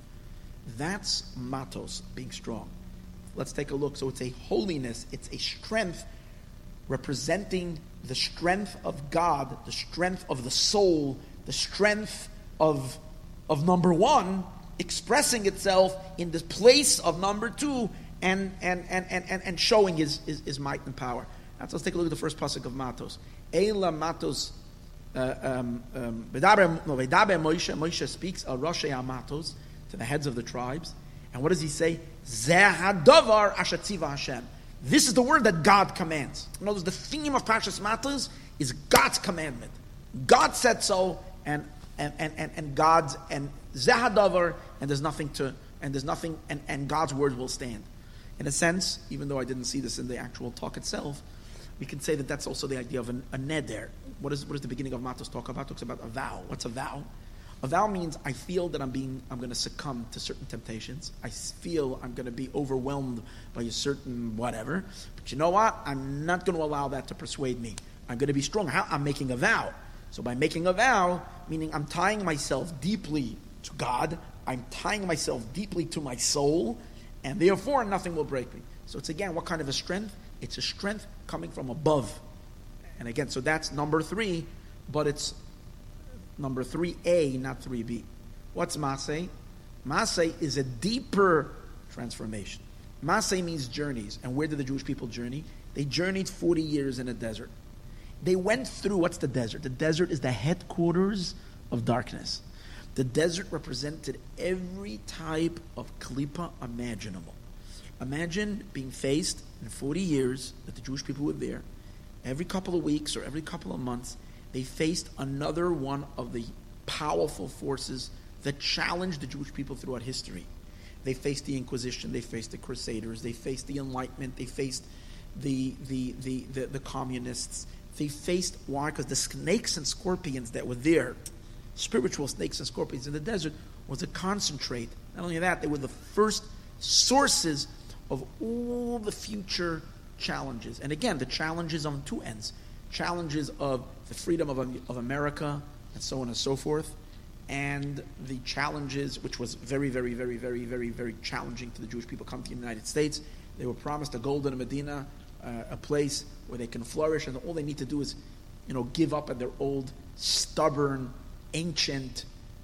That's matos, being strong. Let's take a look. So it's a holiness, it's a strength representing the strength of God, the strength of the soul, the strength of, of number one, expressing itself in the place of number two and and and and, and, and showing his, his, his might and power. Now, so let's take a look at the first pasuk of matos. Eila matos Vedaber Moshe, Moshe speaks al Roshei HaMatos, to the heads of the tribes. And what does he say? Zeh hadavar asher tziva Hashem. This is the word that God commands. In other words, the theme of Parshas Matos is God's commandment. God said so, and and and and, and God's and Zeh hadavar, and there's nothing to and there's nothing and, and God's word will stand. In a sense, even though I didn't see this in the actual talk itself, we can say that that's also the idea of an, a neder. What is what is the beginning of Matos talk about? It talks about a vow. What's a vow? A vow means I feel that I'm being, I'm going to succumb to certain temptations. I feel I'm going to be overwhelmed by a certain whatever. But you know what? I'm not going to allow that to persuade me. I'm going to be strong. How? I'm making a vow. So by making a vow, meaning I'm tying myself deeply to God, I'm tying myself deeply to my soul, and therefore nothing will break me. So it's again, what kind of a strength? It's a strength coming from above. And again, so that's number three, but it's number three A, not three B. What's Maseh? Maseh is a deeper transformation. Maseh means journeys. And where did the Jewish people journey? They journeyed forty years in a desert. They went through, what's the desert? The desert is the headquarters of darkness. The desert represented every type of klipa imaginable. Imagine being faced in forty years that the Jewish people were there. Every couple of weeks or every couple of months, they faced another one of the powerful forces that challenged the Jewish people throughout history. They faced the Inquisition, they faced the Crusaders, they faced the Enlightenment, they faced the the the, the, the communists. They faced, why? Because the snakes and scorpions that were there, spiritual snakes and scorpions in the desert, was a concentrate. Not only that, they were the first sources of all the future challenges. And again, the challenges on two ends. Challenges of the freedom of, of America and so on and so forth. And the challenges, which was very, very, very, very, very, very challenging to the Jewish people come to the United States. They were promised a golden Medina, uh, a place where they can flourish, and all they need to do is, you know, give up at their old, stubborn, ancient,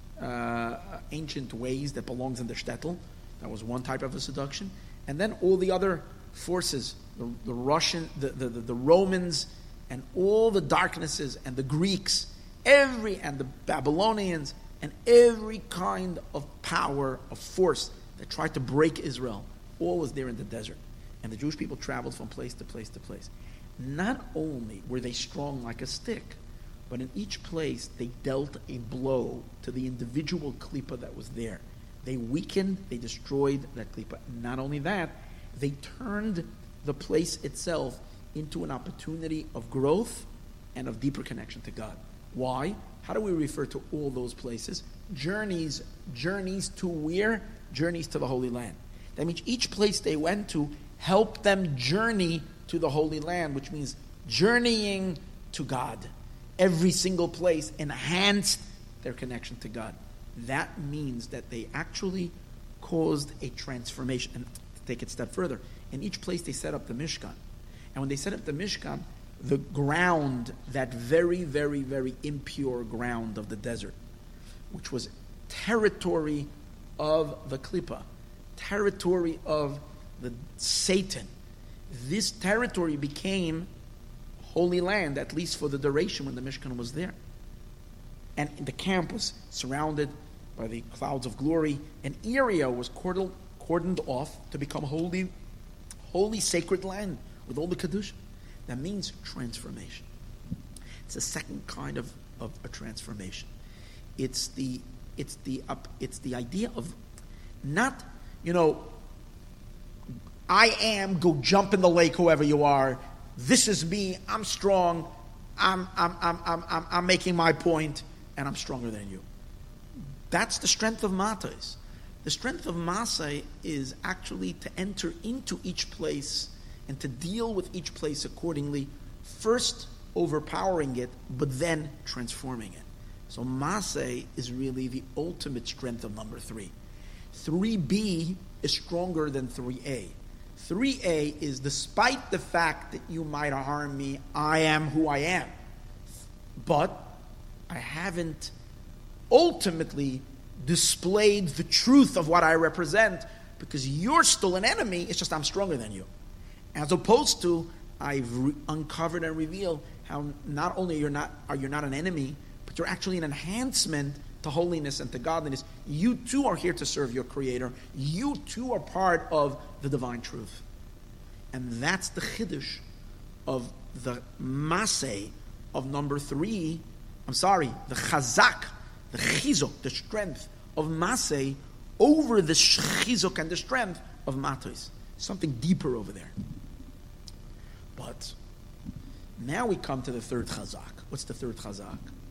uh, ancient ways that belongs in the shtetl. That was one type of a seduction. And then all the other forces, the, the Russian, the, the, the, the Romans, and all the darknesses, and the Greeks, every, and the Babylonians, and every kind of power, of force that tried to break Israel, all was there in the desert. And the Jewish people traveled from place to place to place. Not only were they strong like a stick, but in each place they dealt a blow to the individual klipa that was there. They weakened, they destroyed that klipa. Not only that, they turned the place itself into an opportunity of growth and of deeper connection to God. Why? How do we refer to all those places? Journeys, journeys to where? Journeys to the Holy Land. That means each place they went to helped them journey to the Holy Land, which means journeying to God. Every single place enhanced their connection to God. That means that they actually caused a transformation. And to take it a step further, in each place they set up the Mishkan. And when they set up the Mishkan, the ground, that very, very, very impure ground of the desert, which was territory of the Klippa, territory of the Satan, this territory became holy land, at least for the duration when the Mishkan was there. And the camp was surrounded by the clouds of glory. An area was cordoned, cordoned off to become holy, holy sacred land with all the Kedusha. That means transformation. It's a second kind of, of a transformation. It's the it's the uh, it's the idea of not, you know, I am, go jump in the lake, whoever you are. This is me. I'm strong. I'm I'm I'm I'm I'm, I'm making my point, and I'm stronger than you. That's the strength of Matais. The strength of Masai is actually to enter into each place and to deal with each place accordingly, first overpowering it, but then transforming it. So Masai is really the ultimate strength of number three. three B is stronger than three A. three A is, despite the fact that you might harm me, I am who I am. But I haven't ultimately displayed the truth of what I represent, because you're still an enemy, it's just I'm stronger than you. As opposed to, I've re- uncovered and revealed how not only you're not, are you not an enemy, but you're actually an enhancement to holiness and to godliness. You too are here to serve your Creator. You too are part of the divine truth. And that's the chiddush of the maseh of number three. I'm sorry, the chazak, the chizuk, the strength of maseh over the chizuk and the strength of matos. Something deeper over there. But now we come to the third chazak. What's the third chazak?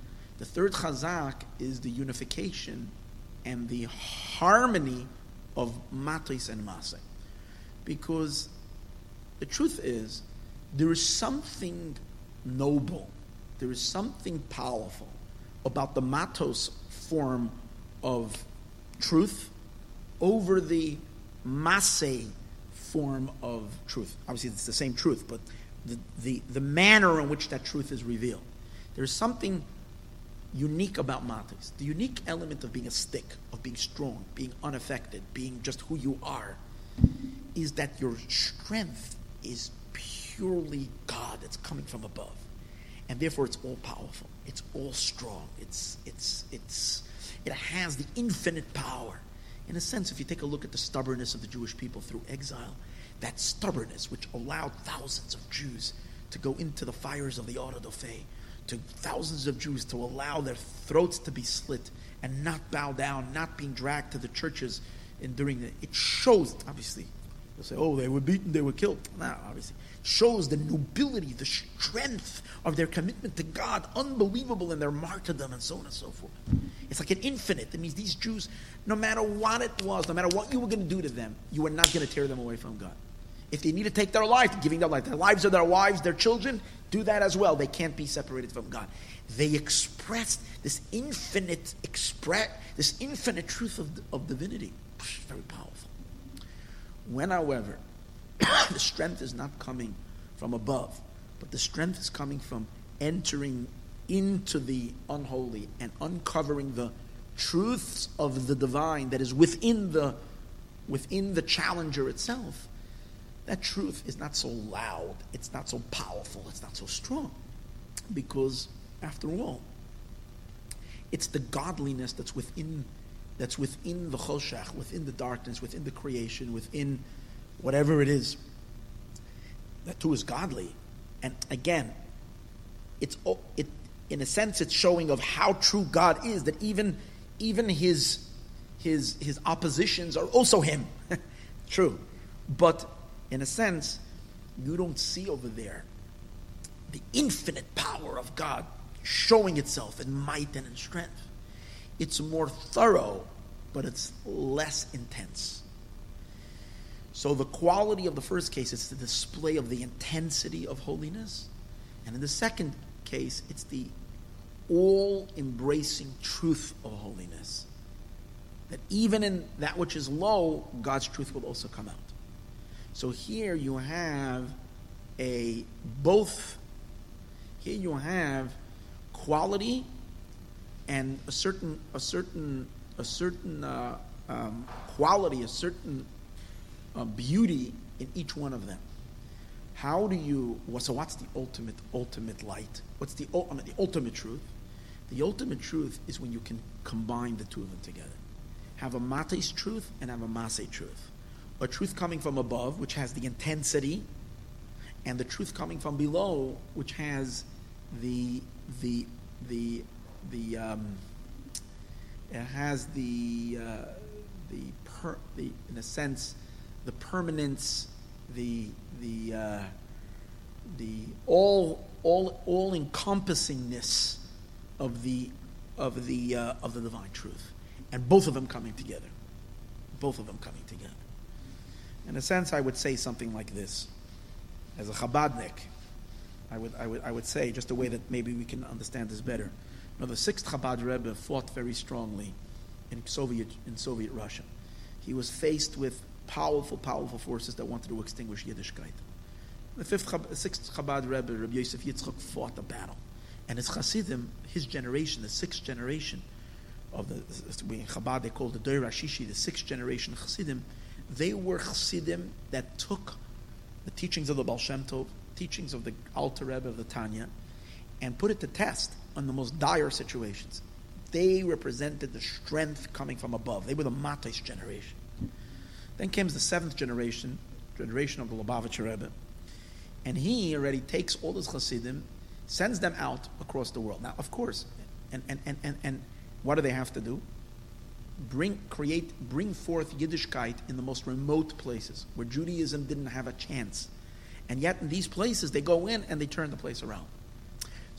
The third chazak is the unification and the harmony of matis and maseh. Because the truth is, there is something noble, there is something powerful about the matos form of truth over the maseh form of truth. Obviously, it's the same truth, but the, the, the manner in which that truth is revealed. There's something unique about matis. The unique element of being a stick, of being strong, being unaffected, being just who you are, is that your strength is purely God. It's coming from above. And therefore it's all powerful. It's all strong. It's it's it's it has the infinite power. In a sense, if you take a look at the stubbornness of the Jewish people through exile, that stubbornness which allowed thousands of Jews to go into the fires of the Auto da Fe, to thousands of Jews to allow their throats to be slit and not bow down, not being dragged to the churches and during the, it shows, obviously, they'll say, oh, they were beaten, they were killed. No, obviously. Shows the nobility, the strength of their commitment to God, unbelievable in their martyrdom and so on and so forth. It's like an infinite. It means these Jews, no matter what it was, no matter what you were going to do to them, you were not going to tear them away from God. If they need to take their life, giving their life, their lives are their wives, their children, do that as well. They can't be separated from God. They expressed this infinite express, this infinite truth of, of divinity. Very powerful. When, however, the strength is not coming from above, but the strength is coming from entering into the unholy and uncovering the truths of the divine that is within the within the challenger itself. That truth is not so loud, it's not so powerful, it's not so strong. Because, after all, it's the godliness that's within that's within the choshech, within the darkness, within the creation, within whatever it is. That too is godly. And again, it's it in a sense it's showing of how true God is, that even even his his his oppositions are also him. True. But in a sense, you don't see over there the infinite power of God showing itself in might and in strength. It's more thorough, but it's less intense. So the quality of the first case is the display of the intensity of holiness. And in the second case, it's the all-embracing truth of holiness. That even in that which is low, God's truth will also come out. So here you have a both, here you have quality and a certain, a certain, a certain uh, um, quality, a certain uh, beauty in each one of them. How do you? So what's the ultimate, ultimate light? What's the, I mean, the ultimate truth? The ultimate truth is when you can combine the two of them together. Have a mates truth and have a maseh truth. A truth coming from above, which has the intensity, and the truth coming from below, which has the the the the um, it has the uh, the per the in a sense the permanence, the the uh, the all all all encompassingness of the of the uh, of the divine truth, and both of them coming together, both of them coming together. In a sense, I would say something like this. As a Chabadnik, I would, I would, I would say, just a way that maybe we can understand this better. You know, the sixth Chabad Rebbe fought very strongly in Soviet, in Soviet Russia. He was faced with powerful, powerful forces that wanted to extinguish Yiddishkeit. The fifth, the sixth Chabad Rebbe, Rabbi Yosef Yitzchak, fought the battle. And his Hasidim, his generation, the sixth generation of the, in Chabad they call the Dor Hashishi, the sixth generation Hasidim, they were Chassidim that took the teachings of the Baal Shem Tov, teachings of the Alter Rebbe of the Tanya, and put it to test on the most dire situations. They represented the strength coming from above. They were the Matis generation. Then comes the seventh generation, generation of the Lubavitcher Rebbe, and he already takes all his Chassidim, sends them out across the world. Now, of course, and and and and, and what do they have to do? Bring, create, bring forth Yiddishkeit in the most remote places where Judaism didn't have a chance. And yet in these places, they go in and they turn the place around.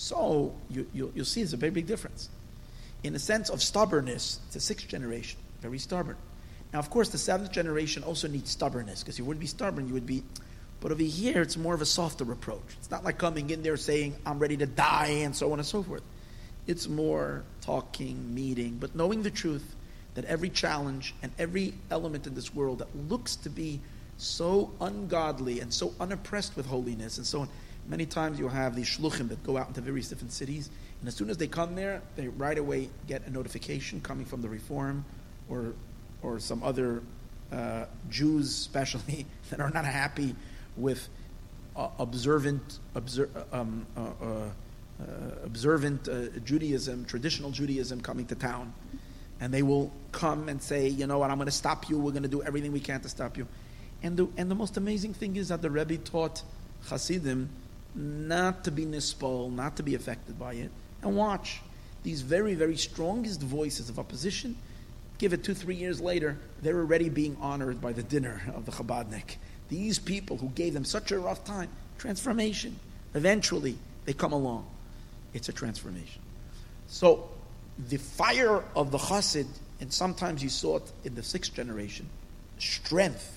So you, you, you'll see there's a very big difference. In the sense of stubbornness, it's the sixth generation, very stubborn. Now, of course, the seventh generation also needs stubbornness, because you wouldn't be stubborn, you would be... But over here, it's more of a softer approach. It's not like coming in there saying, I'm ready to die, and so on and so forth. It's more talking, meeting, but knowing the truth that every challenge and every element in this world that looks to be so ungodly and so unimpressed with holiness and so on. Many times you'll have these shluchim that go out into various different cities, and as soon as they come there, they right away get a notification coming from the Reform or or some other uh, Jews, especially, that are not happy with uh, observant obser- um, uh, uh, uh, observant uh, Judaism, traditional Judaism coming to town. And they will come and say, you know what, I'm going to stop you, we're going to do everything we can to stop you. And the, and the most amazing thing is that the Rebbe taught Hasidim not to be nispol, not to be affected by it. And watch, these very, very strongest voices of opposition, give it two, three years later, they're already being honored by the dinner of the Chabadnik. These people who gave them such a rough time, transformation. Eventually, they come along. It's a transformation. So, the fire of the Chassid, and sometimes you saw it in the sixth generation, strength.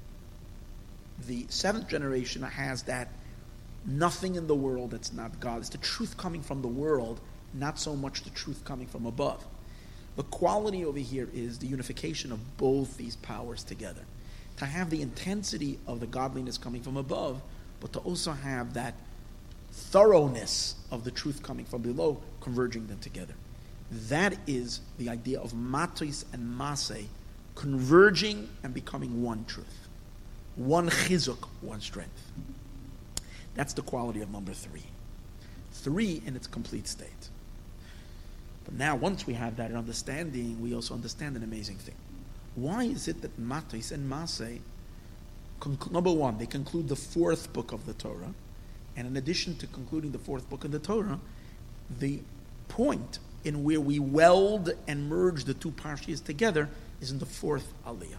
The seventh generation has that nothing in the world that's not God. It's the truth coming from the world, not so much the truth coming from above. The quality over here is the unification of both these powers together. To have the intensity of the godliness coming from above, but to also have that thoroughness of the truth coming from below, converging them together. That is the idea of matis and maseh, converging and becoming one truth. One chizuk, one strength. That's the quality of number three. Three in its complete state. But now, once we have that understanding, we also understand an amazing thing. Why is it that matis and maseh, conc- number one, they conclude the fourth book of the Torah, and in addition to concluding the fourth book of the Torah, the point in where we weld and merge the two parshas together is in the fourth aliyah.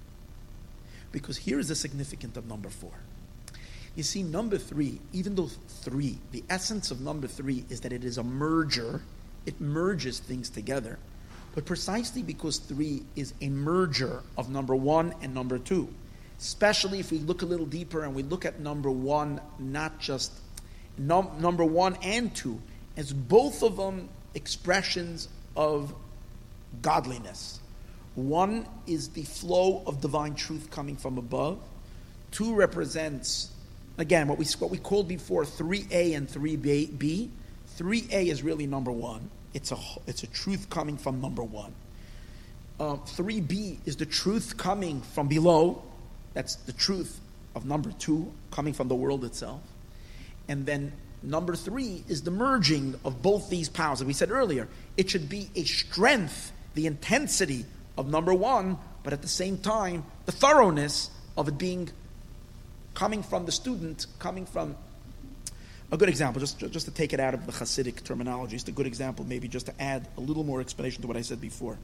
Because here is the significance of number four. You see, number three, even though three, the essence of number three is that it is a merger, it merges things together. But precisely because three is a merger of number one and number two, especially if we look a little deeper and we look at number one, not just num- number one and two, as both of them expressions of godliness. One is the flow of divine truth coming from above. Two represents, again, what we what we called before three A and three B. three A is really number one. It's a it's a truth coming from number one. Uh, three B is the truth coming from below. That's the truth of number two coming from the world itself. And then number three is the merging of both these powers. As we said earlier, it should be a strength, the intensity of number one, but at the same time, the thoroughness of it being coming from the student, coming from a good example, just, just to take it out of the Hasidic terminology, just a good example, maybe just to add a little more explanation to what I said before.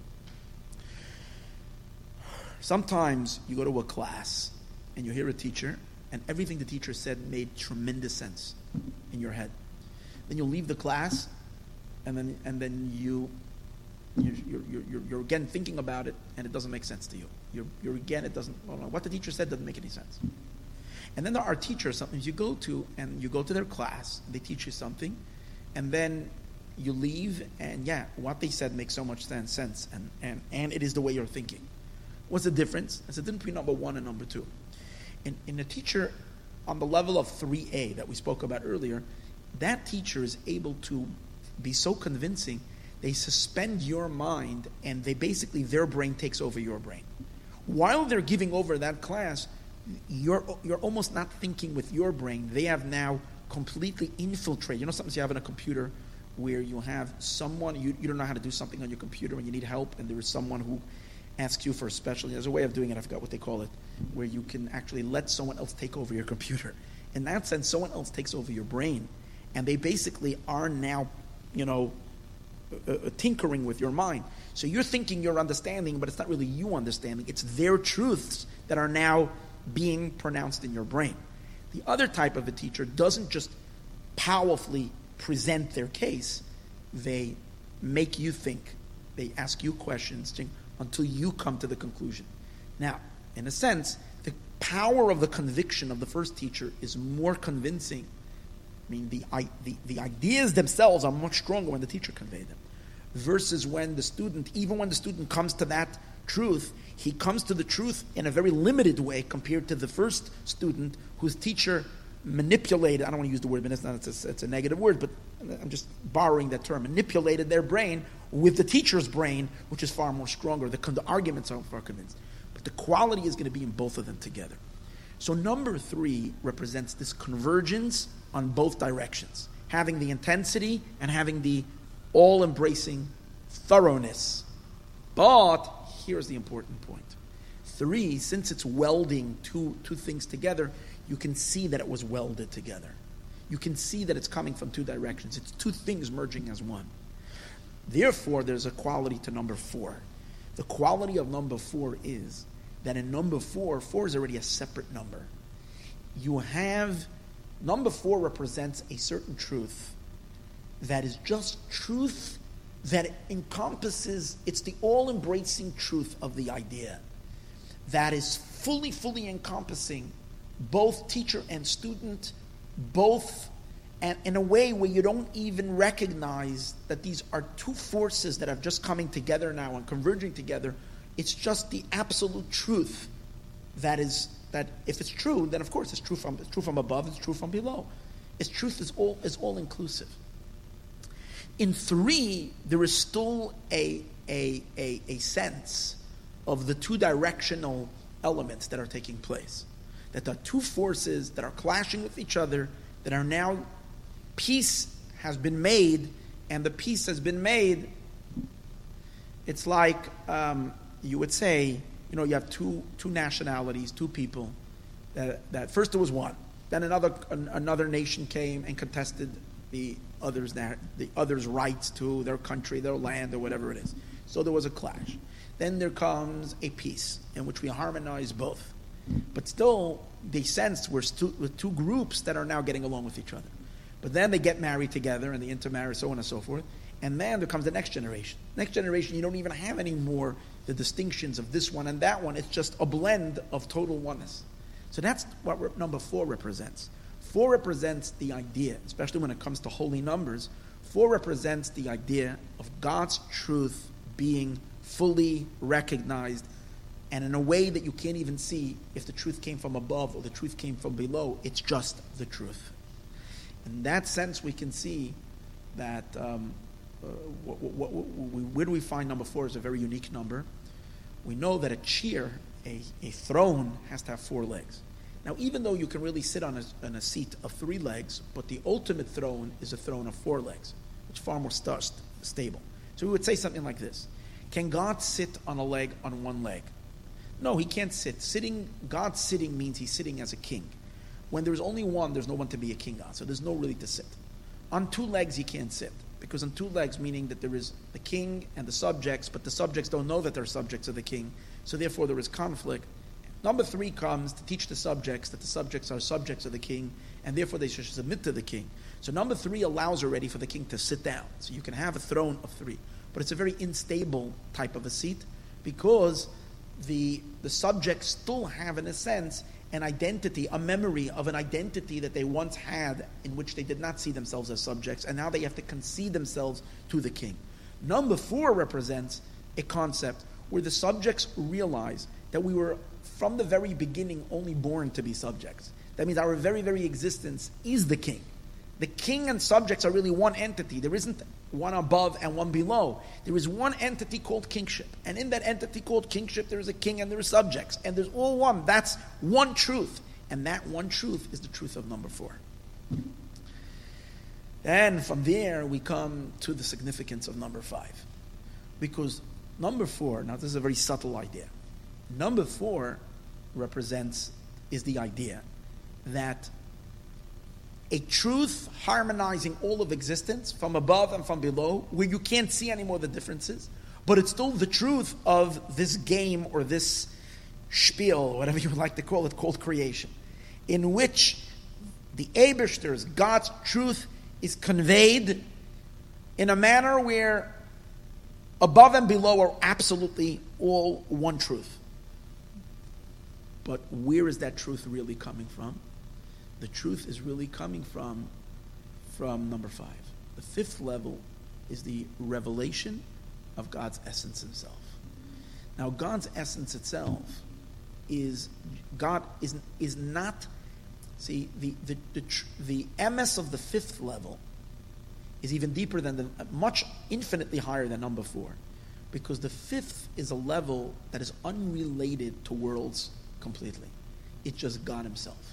Sometimes you go to a class and you hear a teacher, and everything the teacher said made tremendous sense in your head. Then you'll leave the class, and then and then you, you you're, you're, you're, you're again thinking about it, and it doesn't make sense to you. You're, you're again, it doesn't. Well, what the teacher said doesn't make any sense. And then there are teachers sometimes you go to, and you go to their class, they teach you something, and then you leave, and yeah, what they said makes so much sense, and and and it is the way you're thinking. What's the difference? It's the difference between number one and number two. In, in a teacher on the level of three A that we spoke about earlier, that teacher is able to be so convincing, they suspend your mind, and they basically, their brain takes over your brain. While they're giving over that class, you're you're almost not thinking with your brain. They have now completely infiltrated. You know, sometimes you have in a computer where you have someone, you, you don't know how to do something on your computer and you need help, and there is someone who asks you for a special, there's a way of doing it, I forgot what they call it, where you can actually let someone else take over your computer. In that sense, someone else takes over your brain, and they basically are now, you know, uh, uh, tinkering with your mind. So you're thinking you're understanding, but it's not really you understanding. It's their truths that are now being pronounced in your brain. The other type of a teacher doesn't just powerfully present their case, they make you think. They ask you questions until you come to the conclusion. Now, in a sense, the power of the conviction of the first teacher is more convincing. I mean, the, the, the ideas themselves are much stronger when the teacher conveyed them, versus when the student, even when the student comes to that truth, he comes to the truth in a very limited way compared to the first student whose teacher manipulated, I don't want to use the word, but it's, not, it's, a, it's a negative word, but I'm just borrowing that term, manipulated their brain with the teacher's brain, which is far more stronger. The, the arguments are far convinced. But the quality is going to be in both of them together. So number three represents this convergence on both directions, having the intensity and having the all-embracing thoroughness. But here's the important point. Three, since it's welding two, two things together, you can see that it was welded together. You can see that it's coming from two directions. It's two things merging as one. Therefore, there's a quality to number four. The quality of number four is that in number four, four is already a separate number. You have, number four represents a certain truth that is just truth that encompasses, it's the all-embracing truth of the idea that is fully, fully encompassing both teacher and student, both, and in a way where you don't even recognize that these are two forces that are just coming together now and converging together. It's just the absolute truth that is, that if it's true, then of course it's true from, it's true from above, it's true from below. Its truth is all, is all inclusive. In three, there is still a, a, a, a sense of the two directional elements that are taking place. That there are two forces that are clashing with each other, that are now, peace has been made, and the peace has been made. It's like um, you would say, you know, you have two two nationalities, two people. That, that first there was one, then another an, another nation came and contested the others that the others' rights to their country, their land, or whatever it is. So there was a clash. Then there comes a peace in which we harmonize both. But still, they sense we're stu- with two groups that are now getting along with each other. But then they get married together and they intermarry, so on and so forth. And then there comes the next generation. Next generation, you don't even have anymore the distinctions of this one and that one. It's just a blend of total oneness. So that's what re- number four represents. Four represents the idea, especially when it comes to holy numbers. Four represents the idea of God's truth being fully recognized, and in a way that you can't even see if the truth came from above or the truth came from below. It's just the truth. In that sense, we can see that um, uh, what, what, what, we, where do we find number four is a very unique number. We know that a chair, a, a throne, has to have four legs. Now, even though you can really sit on a, on a seat of three legs, but the ultimate throne is a throne of four legs, which is far more st- stable. So we would say something like this. Can God sit on a leg, on one leg? No, he can't sit. Sitting, God sitting means he's sitting as a king. When there's only one, there's no one to be a king on, so there's no really to sit. On two legs, he can't sit, because on two legs, meaning that there is the king and the subjects, but the subjects don't know that they're subjects of the king, so therefore there is conflict. Number three comes to teach the subjects that the subjects are subjects of the king, and therefore they should submit to the king. So number three allows already for the king to sit down. So you can have a throne of three. But it's a very unstable type of a seat, because the the subjects still have, in a sense, an identity, a memory of an identity that they once had in which they did not see themselves as subjects, and now they have to concede themselves to the king. Number four represents a concept where the subjects realize that we were, from the very beginning, only born to be subjects. That means our very, very existence is the king. The king and subjects are really one entity. There isn't one above and one below. There is one entity called kingship. And in that entity called kingship, there is a king and there are subjects. And there's all one. That's one truth. And that one truth is the truth of number four. And from there, we come to the significance of number five. Because number four, now this is a very subtle idea. Number four represents, is the idea that a truth harmonizing all of existence from above and from below, where you can't see any more the differences, but it's still the truth of this game or this spiel, whatever you would like to call it, called creation, in which the Eibishter's, God's truth, is conveyed in a manner where above and below are absolutely all one truth. But where is that truth really coming from? The truth is really coming from, from number five. The fifth level is the revelation of God's essence himself. Now, God's essence itself is, God is, is not, see, the, the, the, the M S of the fifth level is even deeper than the, much infinitely higher than number four. Because the fifth is a level that is unrelated to worlds completely. It's just God himself.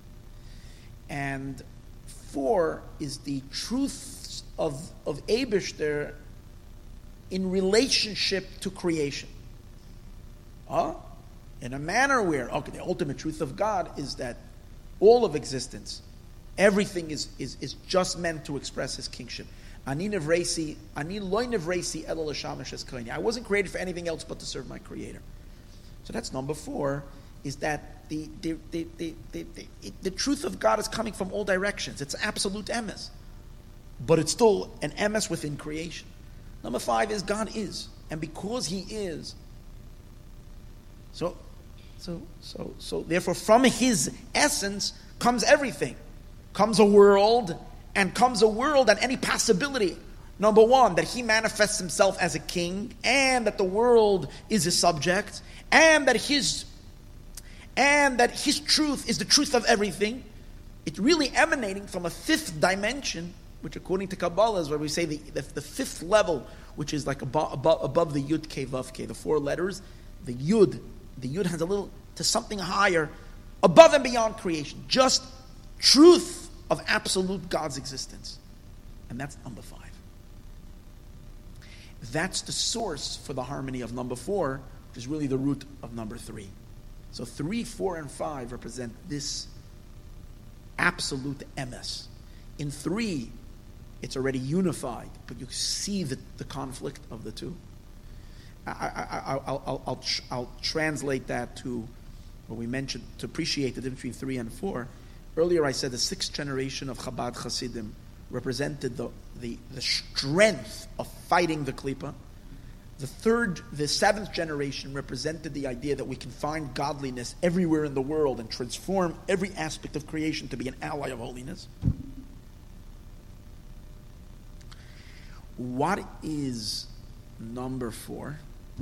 And four is the truths of, of Eibishter in relationship to creation. Huh? In a manner where, okay, the ultimate truth of God is that all of existence, everything is, is, is just meant to express his kingship. Ani nevresi, ani loy nevresi elo l'shamash es koini. I wasn't created for anything else but to serve my Creator. So that's number four, is that the the the the, the, the, it, the truth of God is coming from all directions. It's absolute emes. But it's still an emes within creation. Number five is God is. And because he is, so so so so therefore from his essence comes everything. Comes a world, and comes a world and any possibility. Number one, that he manifests himself as a king, and that the world is his subject, and that his and that his truth is the truth of everything. It's really emanating from a fifth dimension, which according to Kabbalah is where we say the, the, the fifth level, which is like above, above, above the Yud Kei Vav Kei, the four letters. The Yud, the Yud has a little to something higher, above and beyond creation. Just truth of absolute God's existence. And that's number five. That's the source for the harmony of number four, which is really the root of number three. So three, four, and five represent this absolute emes. In three, it's already unified, but you see the, the conflict of the two. I, I, I, I'll, I'll, I'll, I'll translate that to what we mentioned, to appreciate the difference between three and four. Earlier I said the sixth generation of Chabad Hasidim represented the, the, the strength of fighting the Klippa. The third, the seventh generation represented the idea that we can find godliness everywhere in the world and transform every aspect of creation to be an ally of holiness. What is number four?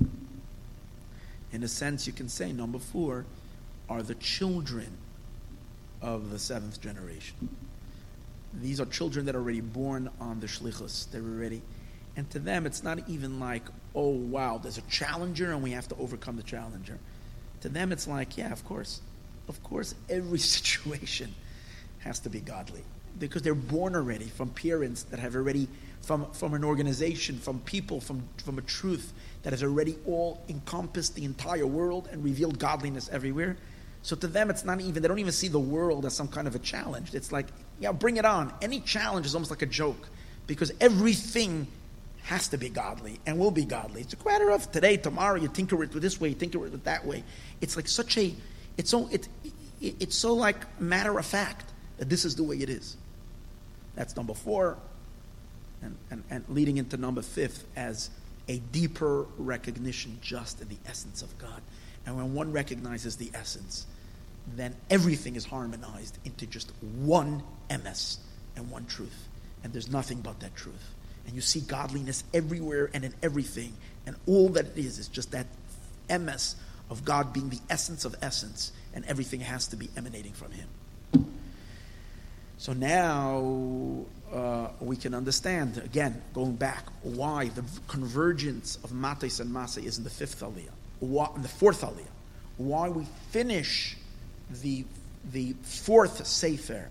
In a sense, you can say number four are the children of the seventh generation. These are children that are already born on the shlichus. They're already, and to them, it's not even like, oh wow, there's a challenger and we have to overcome the challenger. To them, it's like, yeah, of course, of course, every situation has to be godly because they're born already from parents that have already, from from an organization, from people, from from a truth that has already all encompassed the entire world and revealed godliness everywhere. So to them, it's not even, they don't even see the world as some kind of a challenge. It's like, yeah, bring it on. Any challenge is almost like a joke because everything has to be godly and will be godly. It's a matter of today, tomorrow, you tinker it this way, you tinker it that way. It's like such a, it's so, it, it, it's so like matter of fact that this is the way it is. That's number four, and, and, and leading into number fifth as a deeper recognition just in the essence of God. And when one recognizes the essence, then everything is harmonized into just one emes and one truth. And there's nothing but that truth. And you see godliness everywhere and in everything. And all that it is is just that emes of God being the essence of essence. And everything has to be emanating from him. So now uh, we can understand, again, going back, why the convergence of Matis and Masay is in the fifth aliyah. Why, in the fourth aliyah, why we finish the the fourth sefer.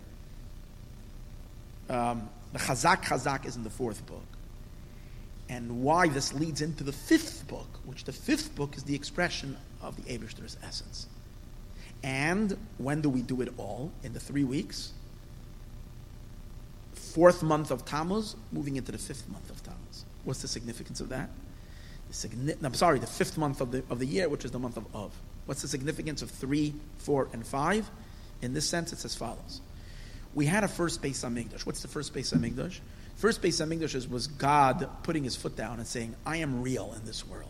Um, the Chazak Chazak is in the fourth book, and why this leads into the fifth book, which the fifth book is the expression of the Eibishter's essence. And when do we do it all? In the three weeks. Fourth month of Tammuz, moving into the fifth month of Tammuz. What's the significance of that? I'm sorry, the fifth month of the of the year, which is the month of Av. What's the significance of three, four, and five? In this sense, it's as follows. we had a first Beis Hamikdash. What's the first Beis Hamikdash? First Beis Hamikdash was God putting his foot down and saying, I am real in this world.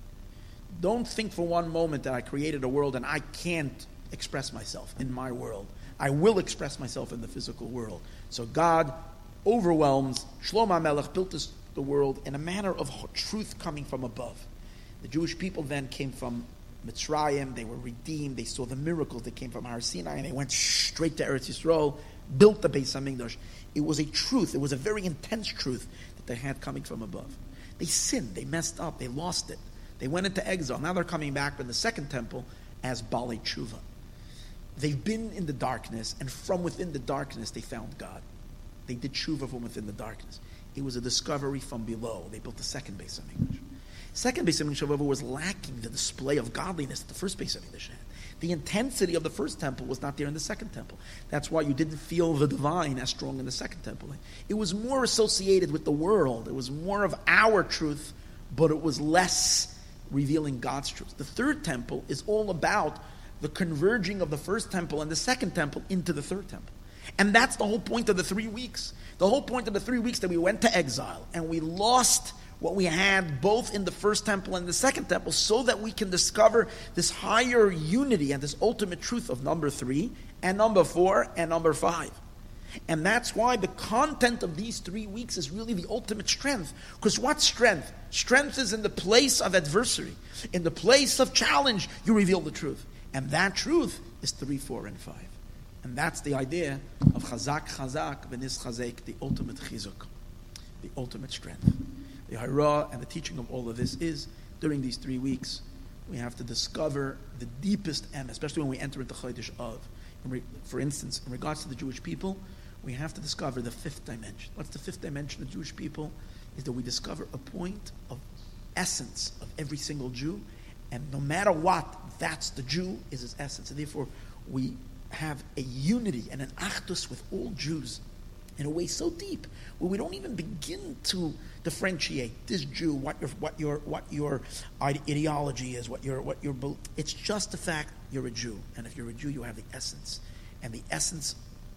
Don't think for one moment that I created a world and I can't express myself in my world. I will express myself in the physical world. So God overwhelms. Shlomo HaMelech built this, the world in a manner of truth coming from above. The Jewish people then came from Mitzrayim. They were redeemed. They saw the miracles that came from Har Sinai, and they went straight to Eretz Yisrael, built the Beis Hamikdash. It was a truth. It was a very intense truth that they had coming from above. They sinned. They messed up. They lost it. They went into exile. Now they're coming back in the second temple as Balei Tshuva. They've been in the darkness, and from within the darkness they found God. They did tshuva from within the darkness. It was a discovery from below. They built the second Beis Hamikdash. Second Beis Hamikdash, however, was lacking the display of godliness that the first Beis Hamikdash had. The intensity of the first temple was not there in the second temple. That's why you didn't feel the divine as strong in the second temple. It was more associated with the world. It was more of our truth, but it was less revealing God's truth. The third temple is all about the converging of the first temple and the second temple into the third temple. And that's the whole point of the three weeks. The whole point of the three weeks that we went to exile and we lost what we had both in the first temple and the second temple so that we can discover this higher unity and this ultimate truth of number three and number four and number five. And that's why the content of these three weeks is really the ultimate strength. Because what strength? Strength is in the place of adversity. In the place of challenge, you reveal the truth. And that truth is three, four, and five. And that's the idea of chazak, chazak, v'nis chazek, the ultimate chizuk, the ultimate strength. The hara and the teaching of all of this is, during these three weeks, we have to discover the deepest end, especially when we enter into Chodesh Av. For instance, in regards to the Jewish people, we have to discover the fifth dimension. What's the fifth dimension of the Jewish people? Is that we discover a point of essence of every single Jew, and no matter what, that's the Jew is his essence. And therefore, we have a unity and an achdus with all Jews in a way so deep where we don't even begin to differentiate this Jew, what your what your what your ideology is, what your what your it's just the fact you're a Jew, and if you're a Jew, you have the essence, and the essence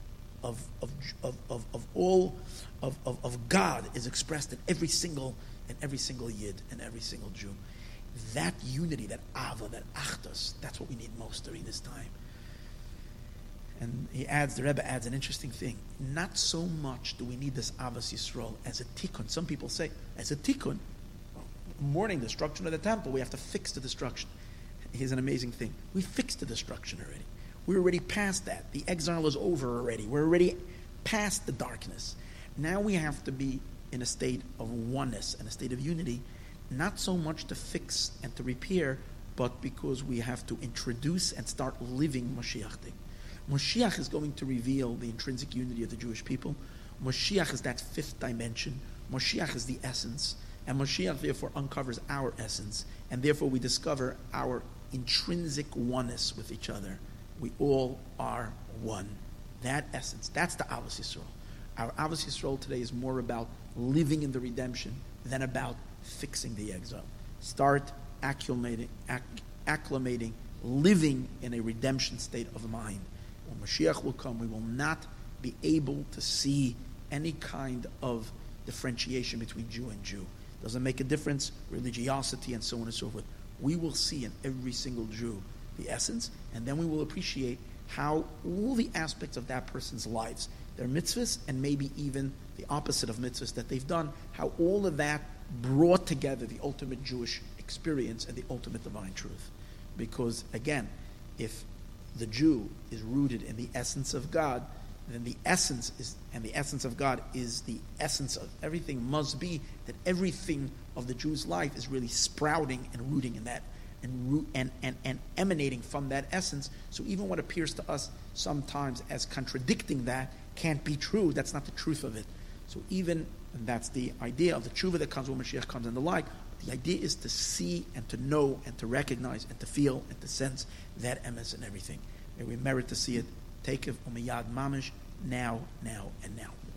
of of of of, of all of, of of God is expressed in every single in every single Yid and every single Jew. That unity, that ava, that achdus, that's what we need most during this time. And he adds, the Rebbe adds an interesting thing. Not so much do we need this Avos Yisrael as a tikkun. Some people say, as a tikkun, mourning the destruction of the temple, we have to fix the destruction. Here's an amazing thing. We fixed the destruction already. We're already past that. The exile is over already. We're already past the darkness. Now we have to be in a state of oneness and a state of unity, not so much to fix and to repair, but because we have to introduce and start living Mashiach. Moshiach is going to reveal the intrinsic unity of the Jewish people. Moshiach is that fifth dimension. Moshiach is the essence. And Moshiach therefore uncovers our essence. And therefore we discover our intrinsic oneness with each other. We all are one. That essence, that's the Avos Yisrael. Our Avos Yisrael today is more about living in the redemption than about fixing the exile. Start acclimating, acc- acclimating, living in a redemption state of mind. When Mashiach will come, we will not be able to see any kind of differentiation between Jew and Jew. Doesn't make a difference, religiosity and so on and so forth. We will see in every single Jew the essence, and then we will appreciate how all the aspects of that person's lives, their mitzvahs, and maybe even the opposite of mitzvahs that they've done, how all of that brought together the ultimate Jewish experience and the ultimate divine truth. Because, again, if the Jew is rooted in the essence of God, then the essence is, and the essence of God is the essence of everything, must be that everything of the Jew's life is really sprouting and rooting in that, and root and, and, and emanating from that essence. So even what appears to us sometimes as contradicting that can't be true. That's not the truth of it. So even, and that's the idea of the tshuva that comes when Mashiach comes and the like, the idea is to see and to know and to recognize and to feel and to sense that emes in everything. May we merit to see it. Take it umiyad mamish, now, now, and now.